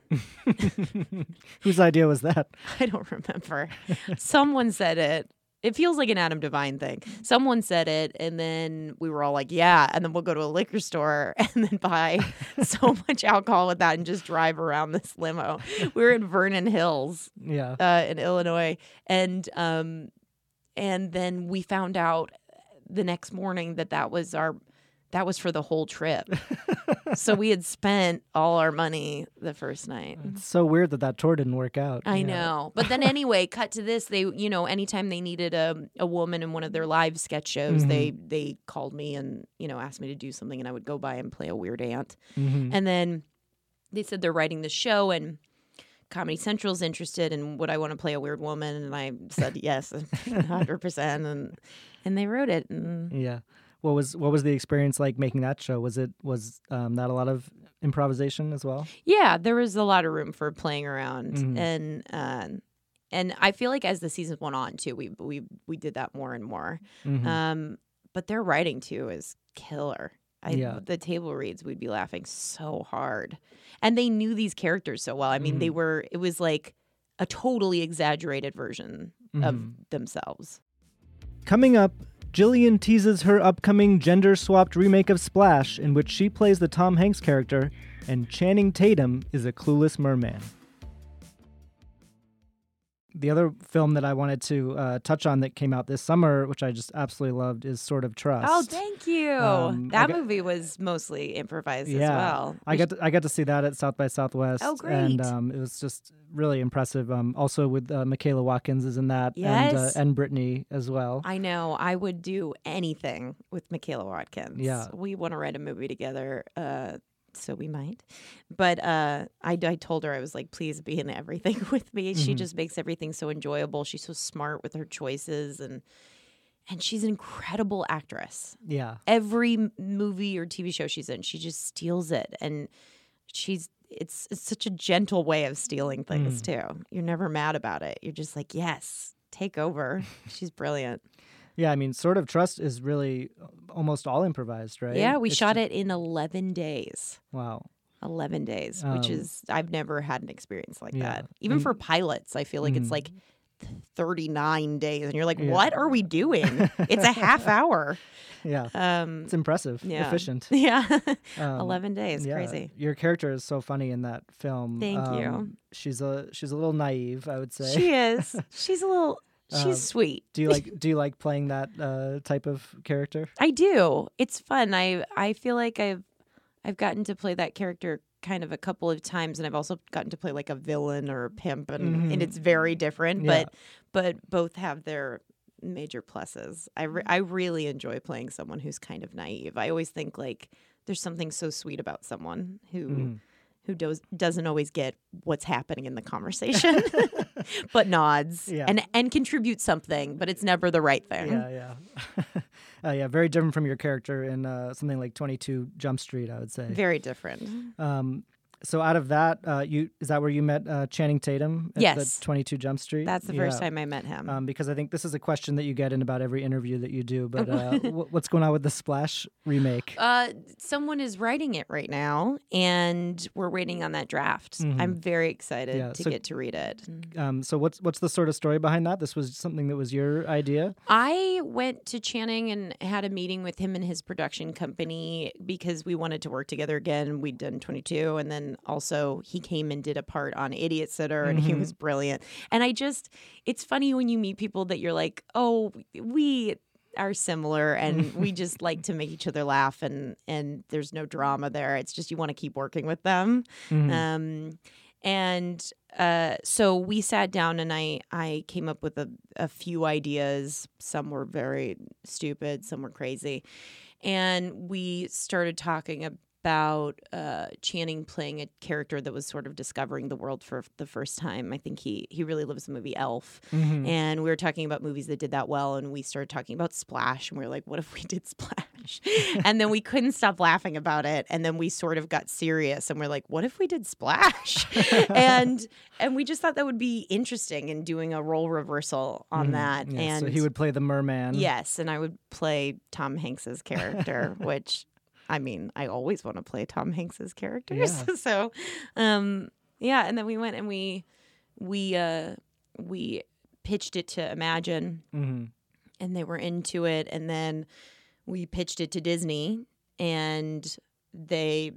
Whose idea was that? I don't remember. Someone said it. It feels like an Adam Devine thing. Someone said it, and then we were all like, yeah. And then we'll go to a liquor store and then buy so much alcohol with that and just drive around this limo. We were in Vernon Hills Yeah. uh, in Illinois. And, um, and then we found out the next morning that that was our that was for the whole trip. So we had spent all our money the first night. It's so weird that that tour didn't work out. I Yeah. know. But then anyway, cut to this. They, you know, anytime they needed a, a woman in one of their live sketch shows, Mhm. they they called me and, you know, asked me to do something, and I would go by and play a weird aunt. Mhm. And then they said they're writing the show, and Comedy Central's interested, and would I want to play a weird woman? And I said yes, one hundred percent. And and they wrote it. And Yeah. What was what was the experience like making that show? Was it was um, that a lot of improvisation as well? yeah, there was a lot of room for playing around, Mhm. and uh, and I feel like as the seasons went on too, we we we did that more and more. Mhm. Um, but their writing too is killer. I, Yeah. The table reads, we'd be laughing so hard, and they knew these characters so well. I mean, they Mhm. were. It was like a totally exaggerated version of Mhm. themselves. Coming up, Jillian teases her upcoming gender-swapped remake of Splash, in which she plays the Tom Hanks character, and Channing Tatum is a clueless merman. The other film that I wanted to uh, touch on that came out this summer, which I just absolutely loved, is Sort of Trust. Oh, thank you. Um, I that got- movie was mostly improvised yeah, as well. I got to, I got to see that at South by Southwest. Oh, And great. um, it was just really impressive. Um, also with uh, Michaela Watkins is in that, and uh, Yes. and Brittany as well. I know. I would do anything with Michaela Watkins. Yeah. We want to write a movie together. Uh, so we might. But uh, I, I told her, I was like, please be in everything with me. Mm-hmm. She just makes everything so enjoyable. She's so smart with her choices, and and she's an incredible actress. Yeah. Every movie or T V show she's in, she just steals it. And she's it's it's such a gentle way of stealing things, mm. too. You're never mad about it. You're just like, yes, take over. She's brilliant. Yeah, I mean, Sword of Trust is really almost all improvised, right? Yeah, we it's shot just... it in eleven days. Wow. eleven days, um, which is, I've never had an experience like yeah. that. Even and, for pilots, I feel like mm. it's like thirty-nine days. And you're like, yeah. what are we doing? It's a half hour. Yeah. Um, it's impressive. Yeah. Efficient. Yeah. um, eleven days. Yeah. Crazy. Your character is so funny in that film. Thank um, you. She's a she's a little naive, I would say. She is. She's a little... She's um, sweet. Do you like do you like playing that uh, type of character? I do. It's fun. I I feel like I've I've gotten to play that character kind of a couple of times, and I've also gotten to play like a villain or a pimp, and, mm-hmm. and it's very different. Yeah. But but both have their major pluses. I re- I really enjoy playing someone who's kind of naive. I always think like there's something so sweet about someone who. Mm. who does, doesn't always get what's happening in the conversation, but nods yeah. and and contributes something, but it's never the right thing. Yeah, yeah. uh, yeah, very different from your character in uh, something like twenty-two Jump Street, I would say. Very different. Um, so out of that, uh, you is that where you met uh, Channing Tatum at yes. the twenty-two Jump Street? That's the yeah. first time I met him. Um, because I think this is a question that you get in about every interview that you do. But uh, w- what's going on with the Splash remake? Uh, someone is writing it right now, and we're waiting on that draft. Mm-hmm. I'm very excited yeah, to so, get to read it. Um, so what's what's the sort of story behind that? This was something that was your idea? I went to Channing and had a meeting with him and his production company because we wanted to work together again. We'd done twenty-two, and then also he came and did a part on Idiot Sitter, and mm-hmm. he was brilliant. And I just, it's funny when you meet people that you're like, oh, we are similar, and we just like to make each other laugh, and and there's no drama there. It's just you want to keep working with them. Mm-hmm. Um, and uh, so we sat down, and I, I came up with a, a few ideas. Some were very stupid, some were crazy. And we started talking about about uh, Channing playing a character that was sort of discovering the world for the first time. I think he he really loves the movie Elf. Mm-hmm. And we were talking about movies that did that well, and we started talking about Splash, and we were like, what if we did Splash? And then we couldn't stop laughing about it, and then we sort of got serious, and we're like, what if we did Splash? and and we just thought that would be interesting in doing a role reversal on mm-hmm. that. Yeah, and so he would play the merman. Yes, and I would play Tom Hanks's character, which... I mean, I always want to play Tom Hanks's characters. Yeah. so, um, yeah. And then we went and we, we, uh, we pitched it to Imagine, mm-hmm. and they were into it. And then we pitched it to Disney, and they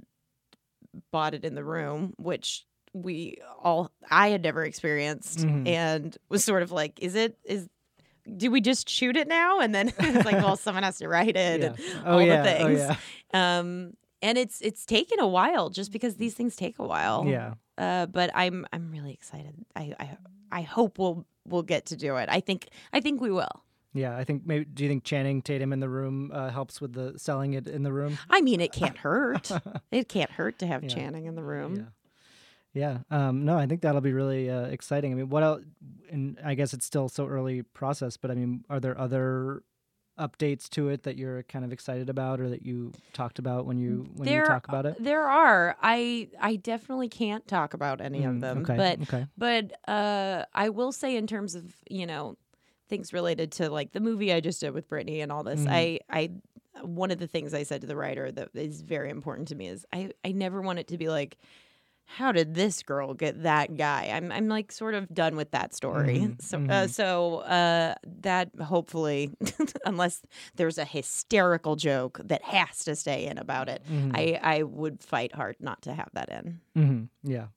bought it in the room, which we all, I had never experienced, mm-hmm. and was sort of like, is it, is, do we just shoot it now? And then it's like, well, someone has to write it yeah. and oh, all yeah. the things. Oh, yeah. Um, and it's it's taken a while, just because these things take a while. Yeah. Uh, but I'm I'm really excited. I, I I hope we'll we'll get to do it. I think I think we will. Yeah, I think maybe. Do you think Channing Tatum in the room uh, helps with the selling it in the room? I mean, it can't hurt. It can't hurt to have yeah. Channing in the room. Yeah. Yeah. Um, no, I think that'll be really uh, exciting. I mean, what else? And I guess it's still so early process, but I mean, are there other updates to it that you're kind of excited about, or that you talked about when you when there, you talk about it? There are. I I definitely can't talk about any mm, of them, okay, but okay. but uh, I will say, in terms of, you know, things related to like the movie I just did with Brittany and all this, mm. I I one of the things I said to the writer that is very important to me is I I never want it to be like, how did this girl get that guy? I'm I'm like sort of done with that story. Mm-hmm. So mm-hmm. Uh, so uh, that hopefully, unless there's a hysterical joke that has to stay in about it, mm-hmm. I I would fight hard not to have that in. Mm-hmm. Yeah.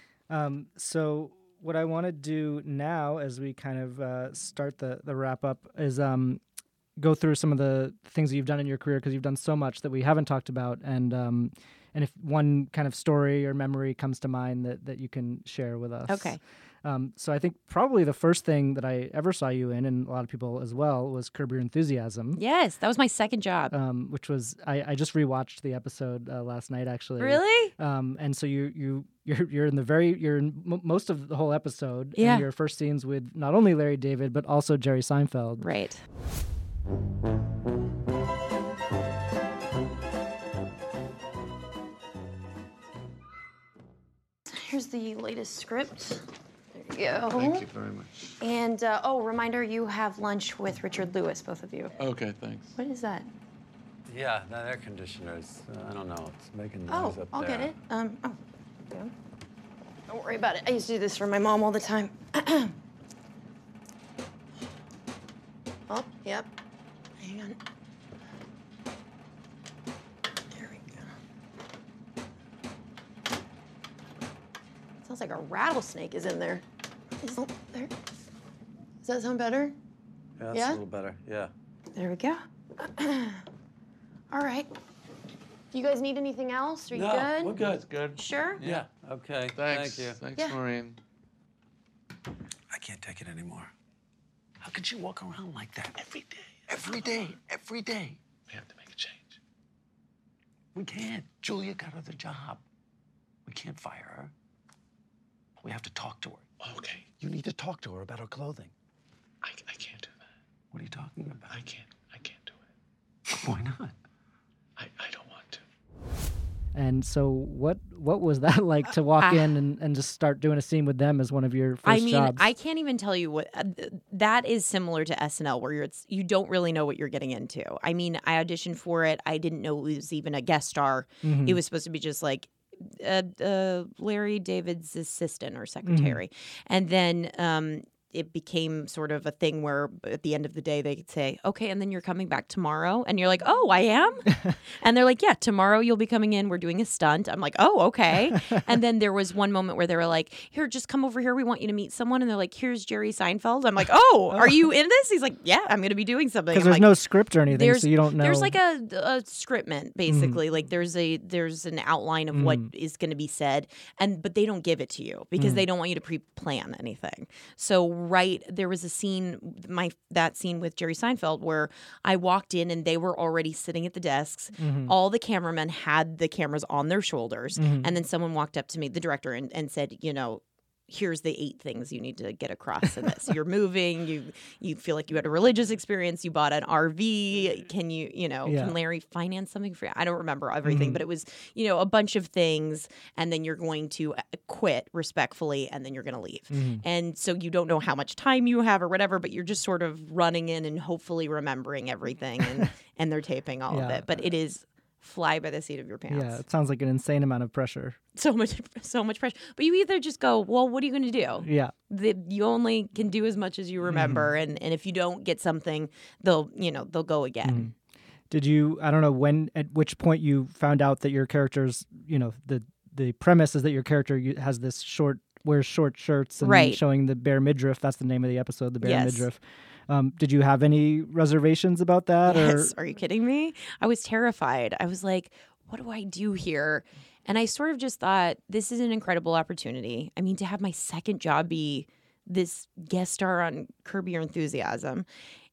Um, so what I want to do now, as we kind of uh, start the the wrap up, is um, go through some of the things that you've done in your career, because you've done so much that we haven't talked about, and um, and if one kind of story or memory comes to mind that, that you can share with us. Okay. Um, so I think probably the first thing that I ever saw you in, and a lot of people as well, was Curb Your Enthusiasm. Yes, that was my second job. Um, which was I, I just rewatched the episode uh, last night actually. Really? Um, and so you you you're you're in the very you're in m- most of the whole episode. Yeah. And your first scenes with not only Larry David but also Jerry Seinfeld. Right. Here's the latest script. There you go. Thank you very much. And, uh, oh, reminder, you have lunch with Richard Lewis, both of you. Okay, thanks. What is that? Yeah, that air conditioner's, uh, I don't know, it's making noise Oh, up I'll there. get it. Um, oh, there you go. Don't worry about it. I used to do this for my mom all the time. Oh, yep. Hang on. There we go. Sounds like a rattlesnake is in there. Is that, there. Does that sound better? Yeah, that's Yeah? a little better, yeah. There we go. All right. Do you guys need anything else? Are you No, good? we're good. Good. Sure? Yeah, okay, Thanks. thank you. Thanks, Yeah. Maureen. I can't take it anymore. How could you walk around like that every day? Every day, every day. We have to make a change. We can't. Julia got her the job. We can't fire her. We have to talk to her. Okay. You need to talk to her about her clothing. I, I can't do that. What are you talking about? I can't. I can't do it. Why not? I, I don't want to. And so what what was that like to walk Uh, in and, and just start doing a scene with them as one of your first I mean, jobs? I can't even tell you what uh, th- that is similar to S N L, where you're it's, you don't really know what you're getting into. I mean, I auditioned for it. I didn't know it was even a guest star. Mhm. It was supposed to be just like uh, uh, Larry David's assistant or secretary, and then um, it became sort of a thing where at the end of the day they could say, "Okay, and then you're coming back tomorrow," and you're like, "Oh, I am," and they're like, "Yeah, tomorrow you'll be coming in. We're doing a stunt." I'm like, "Oh, okay." And then there was one moment where they were like, "Here, just come over here. We want you to meet someone," and they're like, "Here's Jerry Seinfeld." I'm like, "Oh, are you in this?" He's like, "Yeah, I'm going to be doing something." Because I'm there's like, no script or anything, there's, so you don't know. There's like a, a scriptment, basically. Like there's a there's an outline of what is going to be said, and but they don't give it to you because Mm. they don't want you to pre-plan anything. So right there was a scene, my that scene with Jerry Seinfeld, where I walked in and they were already sitting at the desks. Mhm. All the cameramen had the cameras on their shoulders, Mhm. and then someone walked up to me, the director, and, and said, you know, here's the eight things you need to get across in this. You're moving, you you feel like you had a religious experience, you bought an R V, can you, you know, Yeah. can Larry finance something for you? I don't remember everything, Mhm. but it was, you know, a bunch of things, and then you're going to quit respectfully, and then you're going to leave. Mhm. And so you don't know how much time you have or whatever, but you're just sort of running in and hopefully remembering everything, and, and they're taping all of Yeah. it. But it is fly by the seat of your pants. Yeah, it sounds like an insane amount of pressure. So much, so much pressure. But you either just go, well, what are you going to do? Yeah. The, you only can do as much as you remember, Mm-hmm. and, and if you don't get something, they'll, you know, they'll go again. Mhm. Did you? I don't know when. At which point you found out that your character's, you know, the the premise is that your character you- has this short wears short shirts and Right. showing the bare midriff. That's the name of the episode, the bare Yes. midriff. Um, did you have any reservations about that? Yes. Or Are you kidding me? I was terrified. I was like, what do I do here? And I sort of just thought, this is an incredible opportunity. I mean, to have my second job be this guest star on Curb Your Enthusiasm.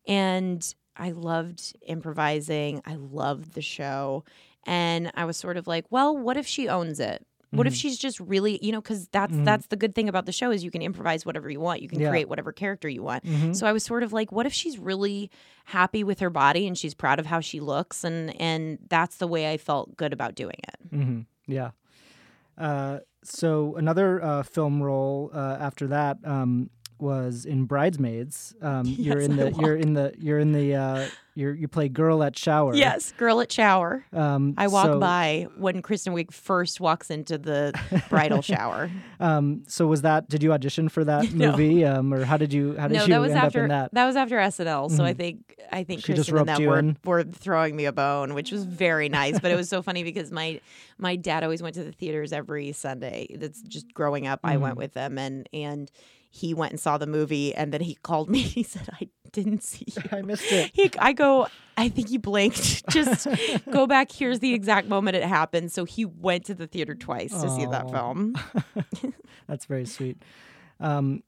And I loved improvising. I loved the show. And I was sort of like, well, what if she owns it? What if Mhm. she's just really, you know, because that's Mhm. that's the good thing about the show is you can improvise whatever you want. You can Yeah. create whatever character you want. Mhm. So I was sort of like, what if she's really happy with her body and she's proud of how she looks, and and that's the way I felt good about doing it. hmm Yeah. Uh, so another uh, film role uh, after that um, was in Bridesmaids. Um, you're Yes, in I the you're walked- in the you're in the uh, you're you play girl at shower. Yes, girl at shower. Um, I walk so, by when Kristen Wiig first walks into the bridal shower. Um, so was that? Did you audition for that No. movie, um, or how did you how did No, you that was end after up in that? was after S N L. So I Mhm. think I think She just Kristen and roped them you were, in? were throwing me a bone, which was very nice. But it was so funny because my my dad always went to the theaters every Sunday. That's just growing up. I went Mhm. with him, and and he went and saw the movie, and then he called me. He said, "I didn't see you. I missed it." He, I go, I think he blinked. Just go back. Here's the exact moment it happened. So he went to the theater twice to see that Aw. film. That's very sweet. Um,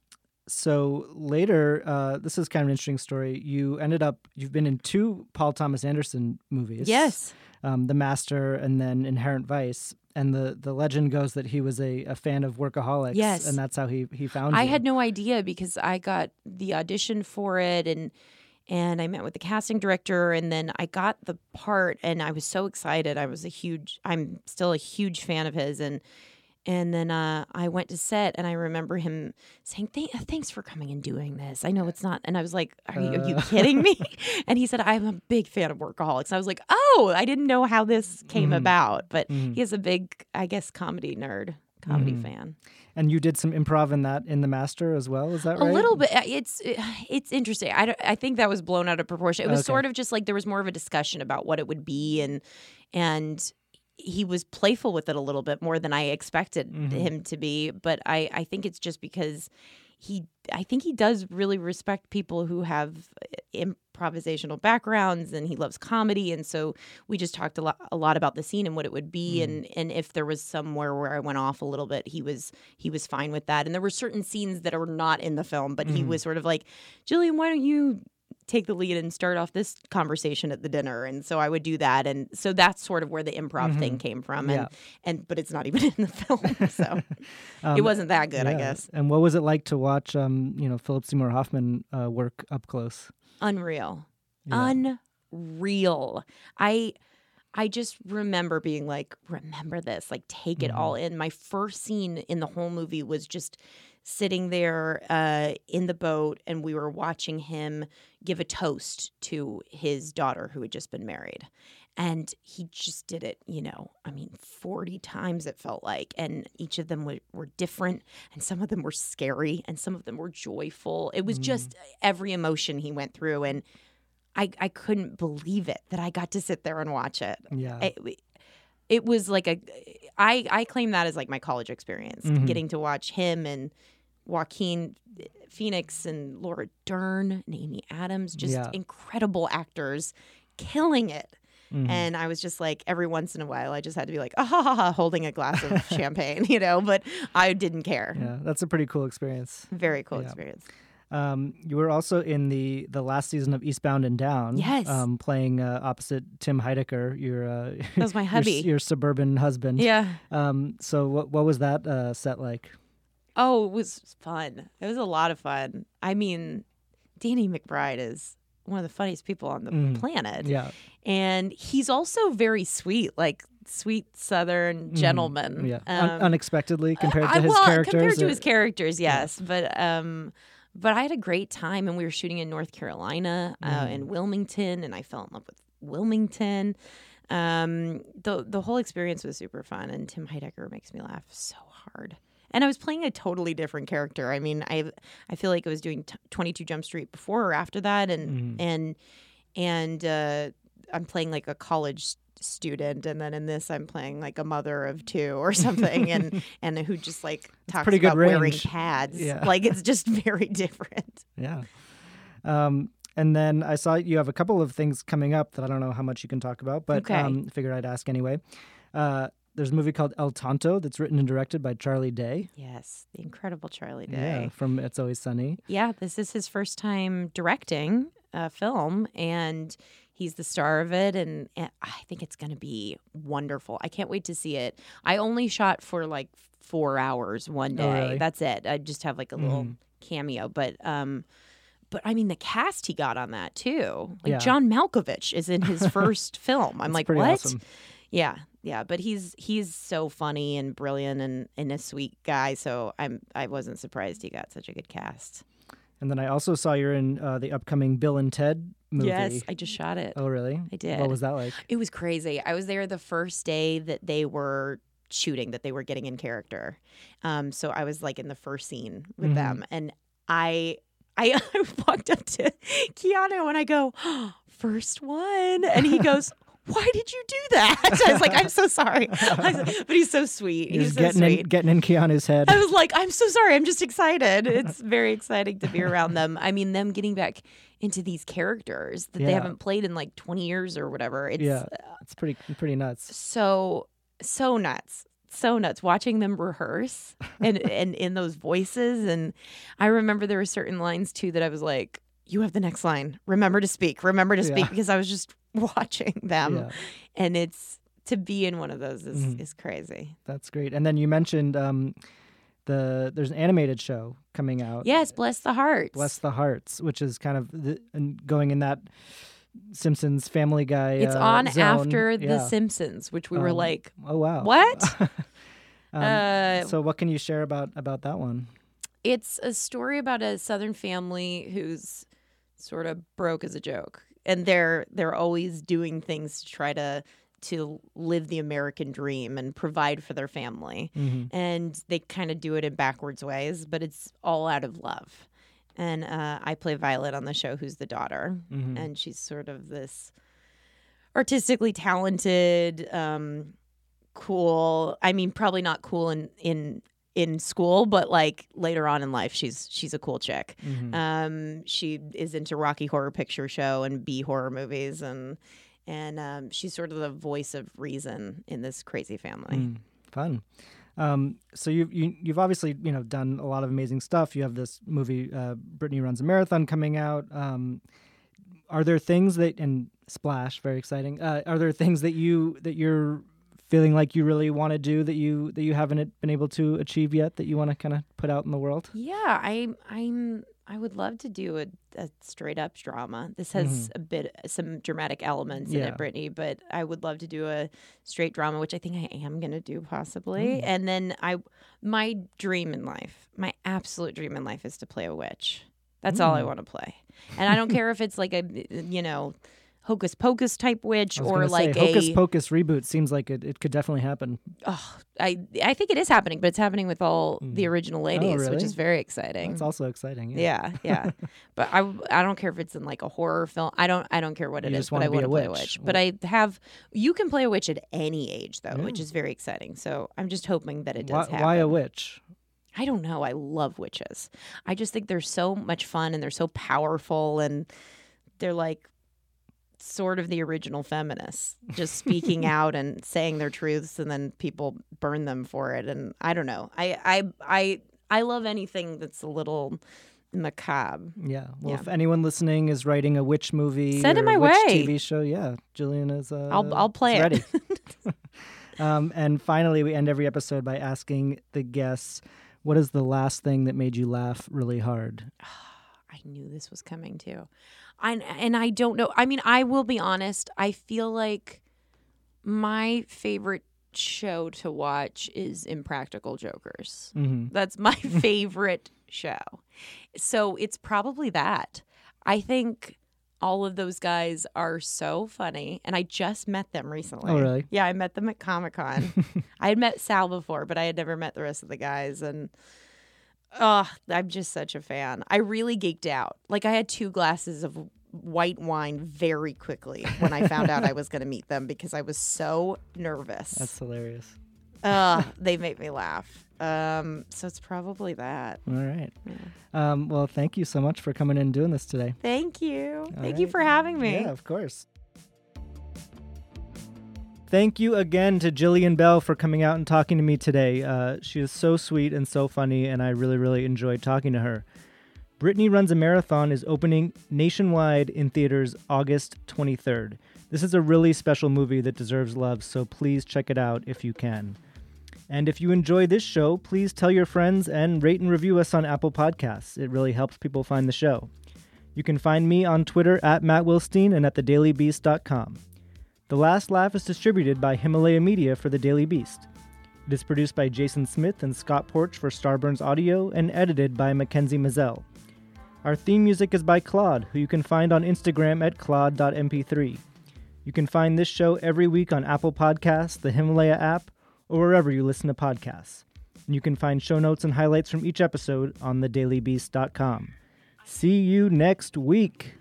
so later, uh, this is kind of an interesting story. You ended up, you've been in two Paul Thomas Anderson movies. Yes. Um, The Master and then Inherent Vice. And the, the legend goes that he was a, a fan of Workaholics. Yes. And that's how he, he found I you. had no idea because I got the audition for it and and I met with the casting director and then I got the part and I was so excited. I was a huge, I'm still a huge fan of his. And and then uh, I went to set and I remember him saying, Th- thanks for coming and doing this. I know it's not. And I was like, are you, are you Uh. kidding me? And he said, I'm a big fan of Workaholics. I was like, oh, I didn't know how this came Mhm. about. But Mhm. he is a big, I guess, comedy nerd, comedy Mhm. fan. And you did some improv in that in The Master as well, is that A right? little bit. Uh, It's it's interesting. I, don't, I think that was blown out of proportion. It was Okay. sort of just like there was more of a discussion about what it would be, and and he was playful with it a little bit more than I expected Mhm. him to be. But I, I think it's just because he I think he does really respect people who have improvisational backgrounds, and he loves comedy. And so we just talked a lot a lot about the scene and what it would be, Mm. and and if there was somewhere where I went off a little bit, he was he was fine with that. And there were certain scenes that are not in the film, but he Mhm. was sort of like, Jillian, why don't you take the lead and start off this conversation at the dinner? And so I would do that, and so that's sort of where the improv thing Mhm. came from. And Yeah. and but it's not even in the film, so Um, it wasn't that good, I yeah. guess. And what was it like to watch, um, you know, Philip Seymour Hoffman uh, work up close? Unreal. Yeah. Unreal. I I just remember being like, remember this, like take it all in. My first scene in the whole movie was just sitting there uh, in the boat, and we were watching him give a toast to his daughter who had just been married. And he just did it, you know, I mean, forty times it felt like. And each of them were, were different. And some of them were scary and some of them were joyful. It was just every emotion he went through. And I, I couldn't believe it that I got to sit there and watch it. Yeah. It, it was like a, I, I claim that as like my college experience, Mhm. getting to watch him and Joaquin Phoenix and Laura Dern and Amy Adams, just Yeah. incredible actors killing it. Mhm. And I was just like, every once in a while, I just had to be like, ah, ha, ha, ha, holding a glass of champagne, you know, but I didn't care. Yeah, that's a pretty cool experience. Very cool Yeah. experience. Um, you were also in the the last season of Eastbound and Down. Yes. Um, playing uh, opposite Tim Heidecker, your uh, That was my your, hubby. your suburban husband. Yeah. Um, so what what was that uh, set like? Oh, it was fun. It was a lot of fun. I mean, Danny McBride is one of the funniest people on the Mhm. planet. Yeah. And he's also very sweet, like sweet Southern Mhm. gentleman. Yeah. Un- Um, unexpectedly compared to I, his well, characters. compared to or- his characters, yes. But um, but I had a great time, and we were shooting in North Carolina, uh, Mm. in Wilmington, and I fell in love with Wilmington. Um, the the whole experience was super fun, and Tim Heidecker makes me laugh so hard. And I was playing a totally different character. I mean, I I feel like I was doing t- twenty-two Jump Street before or after that, and Mhm. and and uh, I'm playing like a college s- student, and then in this I'm playing like a mother of two or something, and and who just like talks pretty good about wearing range. pads. Yeah. Like it's just very different. Yeah. Um, and then I saw you have a couple of things coming up that I don't know how much you can talk about, but Okay. um, figured I'd ask anyway. Uh, there's a movie called El Tonto that's written and directed by Charlie Day. Yes, the incredible Charlie Day. Yeah, from It's Always Sunny. Yeah, this is his first time directing a film, and he's the star of it, and, and I think it's going to be wonderful. I can't wait to see it. I only shot for like four hours one day. Oh, really? That's it. I just have like a little Mhm. cameo, but um, but I mean the cast he got on that too. Like Yeah. John Malkovich is in his first film. I'm That's like, pretty what? awesome. Yeah, yeah, but he's he's so funny and brilliant and, and a sweet guy. So I'm I wasn't surprised he got such a good cast. And then I also saw you're in uh, the upcoming Bill and Ted movie. Yes, I just shot it. Oh, really? I did. What was that like? It was crazy. I was there the first day that they were shooting, that they were getting in character. Um, so I was like in the first scene with Mhm. them, and I, I, I walked up to Keanu and I go, oh, "First one," and he goes, "Why did you do that?" I was like, "I'm so sorry," I was like- but he's so sweet. You're He's just so getting sweet. in, getting in Keanu's head. I was like, I'm so sorry. I'm just excited. It's very exciting to be around them. I mean, them getting back into these characters that they Yeah. haven't played in like twenty years or whatever. It's yeah, it's pretty pretty nuts. so, so nuts. so nuts watching them rehearse and, and in those voices. And I remember there were certain lines too that I was like, you have the next line. Remember to speak. Remember to speak. Yeah. Because I was just watching them. Yeah. And it's to be in one of those is, Mhm. is crazy. That's great. And then you mentioned um, the there's an animated show coming out. Yes, Bless the Hearts. Bless the Hearts, which is kind of the, and going in that Simpsons Family Guy. It's uh, on zone. after The Yeah. Simpsons, which we were Um, like, oh wow, what? um, Uh, so what can you share about about that one? It's a story about a Southern family who's sort of broke as a joke, and they're they're always doing things to try to to live the American dream and provide for their family, Mhm. and they kind of do it in backwards ways, but it's all out of love. And uh, I play Violet on the show, who's the daughter, Mhm. and she's sort of this artistically talented, um, cool. I mean, probably not cool in in in school, but like later on in life, she's she's a cool chick. Mhm. Um, she is into Rocky Horror Picture Show and B horror movies, and and um, she's sort of the voice of reason in this crazy family. Mm, fun. Um, so you've you, you've obviously you know done a lot of amazing stuff. You have this movie, uh, Brittany Runs a Marathon, coming out. Um, are there things that and Splash, very exciting. Uh, are there things that you that you're feeling like you really want to do that you that you haven't been able to achieve yet that you want to kind of put out in the world? Yeah, I I'm I would love to do a, a straight up drama. This has Mhm. a bit some dramatic elements in Yeah. it, Brittany, but I would love to do a straight drama, which I think I am going to do possibly. Mm. And then I my dream in life, my absolute dream in life is to play a witch. That's all I Mm. want to play. And I don't care if it's like a you know, Hocus Pocus type witch I was or gonna like say, Hocus a Pocus reboot seems like it, it could definitely happen. oh, I I think it is happening, but it's happening with all the original ladies, which Mm. Oh, really? is very exciting. That's also exciting. Yeah. Yeah, yeah. But I, I don't care if it's in like a horror film. I don't I don't care what it You is, just but wanna I be want a to play a witch. witch. But I have you can play a witch at any age though, which Yeah. is very exciting. So I'm just hoping that it Why, does happen. why a witch? I don't know. I love witches. I just think they're so much fun and they're so powerful and they're like sort of the original feminists, just speaking out and saying their truths, and then people burn them for it. And I don't know. I I I I love anything that's a little macabre. Yeah. Well, Yeah. if anyone listening is writing a witch movie Send it or my witch way. T V show, yeah, Jillian is. Uh, I'll I'll play is it. ready. um, and finally, we end every episode by asking the guests, "What is the last thing that made you laugh really hard?" I knew this was coming too. I, and I don't know. I mean, I will be honest. I feel like my favorite show to watch is Impractical Jokers. Mhm. That's my favorite show. So it's probably that. I think all of those guys are so funny. And I just met them recently. Oh, really? Yeah, I met them at Comic-Con. I had met Sal before, but I had never met the rest of the guys. And oh, I'm just such a fan. I really geeked out. Like I had two glasses of white wine very quickly when I found out I was going to meet them because I was so nervous. That's hilarious. uh, they make me laugh. Um, so it's probably that. All right. Um, well, thank you so much for coming in and doing this today. Thank you. All Thank you right. for having me. Yeah, of course. Thank you again to Jillian Bell for coming out and talking to me today. Uh, she is so sweet and so funny, and I really, really enjoyed talking to her. Brittany Runs a Marathon is opening nationwide in theaters August twenty-third. This is a really special movie that deserves love, so please check it out if you can. And if you enjoy this show, please tell your friends and rate and review us on Apple Podcasts. It really helps people find the show. You can find me on Twitter at Matt Wilstein and at the daily beast dot com. The Last Laugh is distributed by Himalaya Media for The Daily Beast. It is produced by Jason Smith and Scott Porch for Starburns Audio and edited by Mackenzie Mazzell. Our theme music is by Claude, who you can find on Instagram at claude dot m p three. You can find this show every week on Apple Podcasts, the Himalaya app, or wherever you listen to podcasts. And you can find show notes and highlights from each episode on the daily beast dot com. See you next week.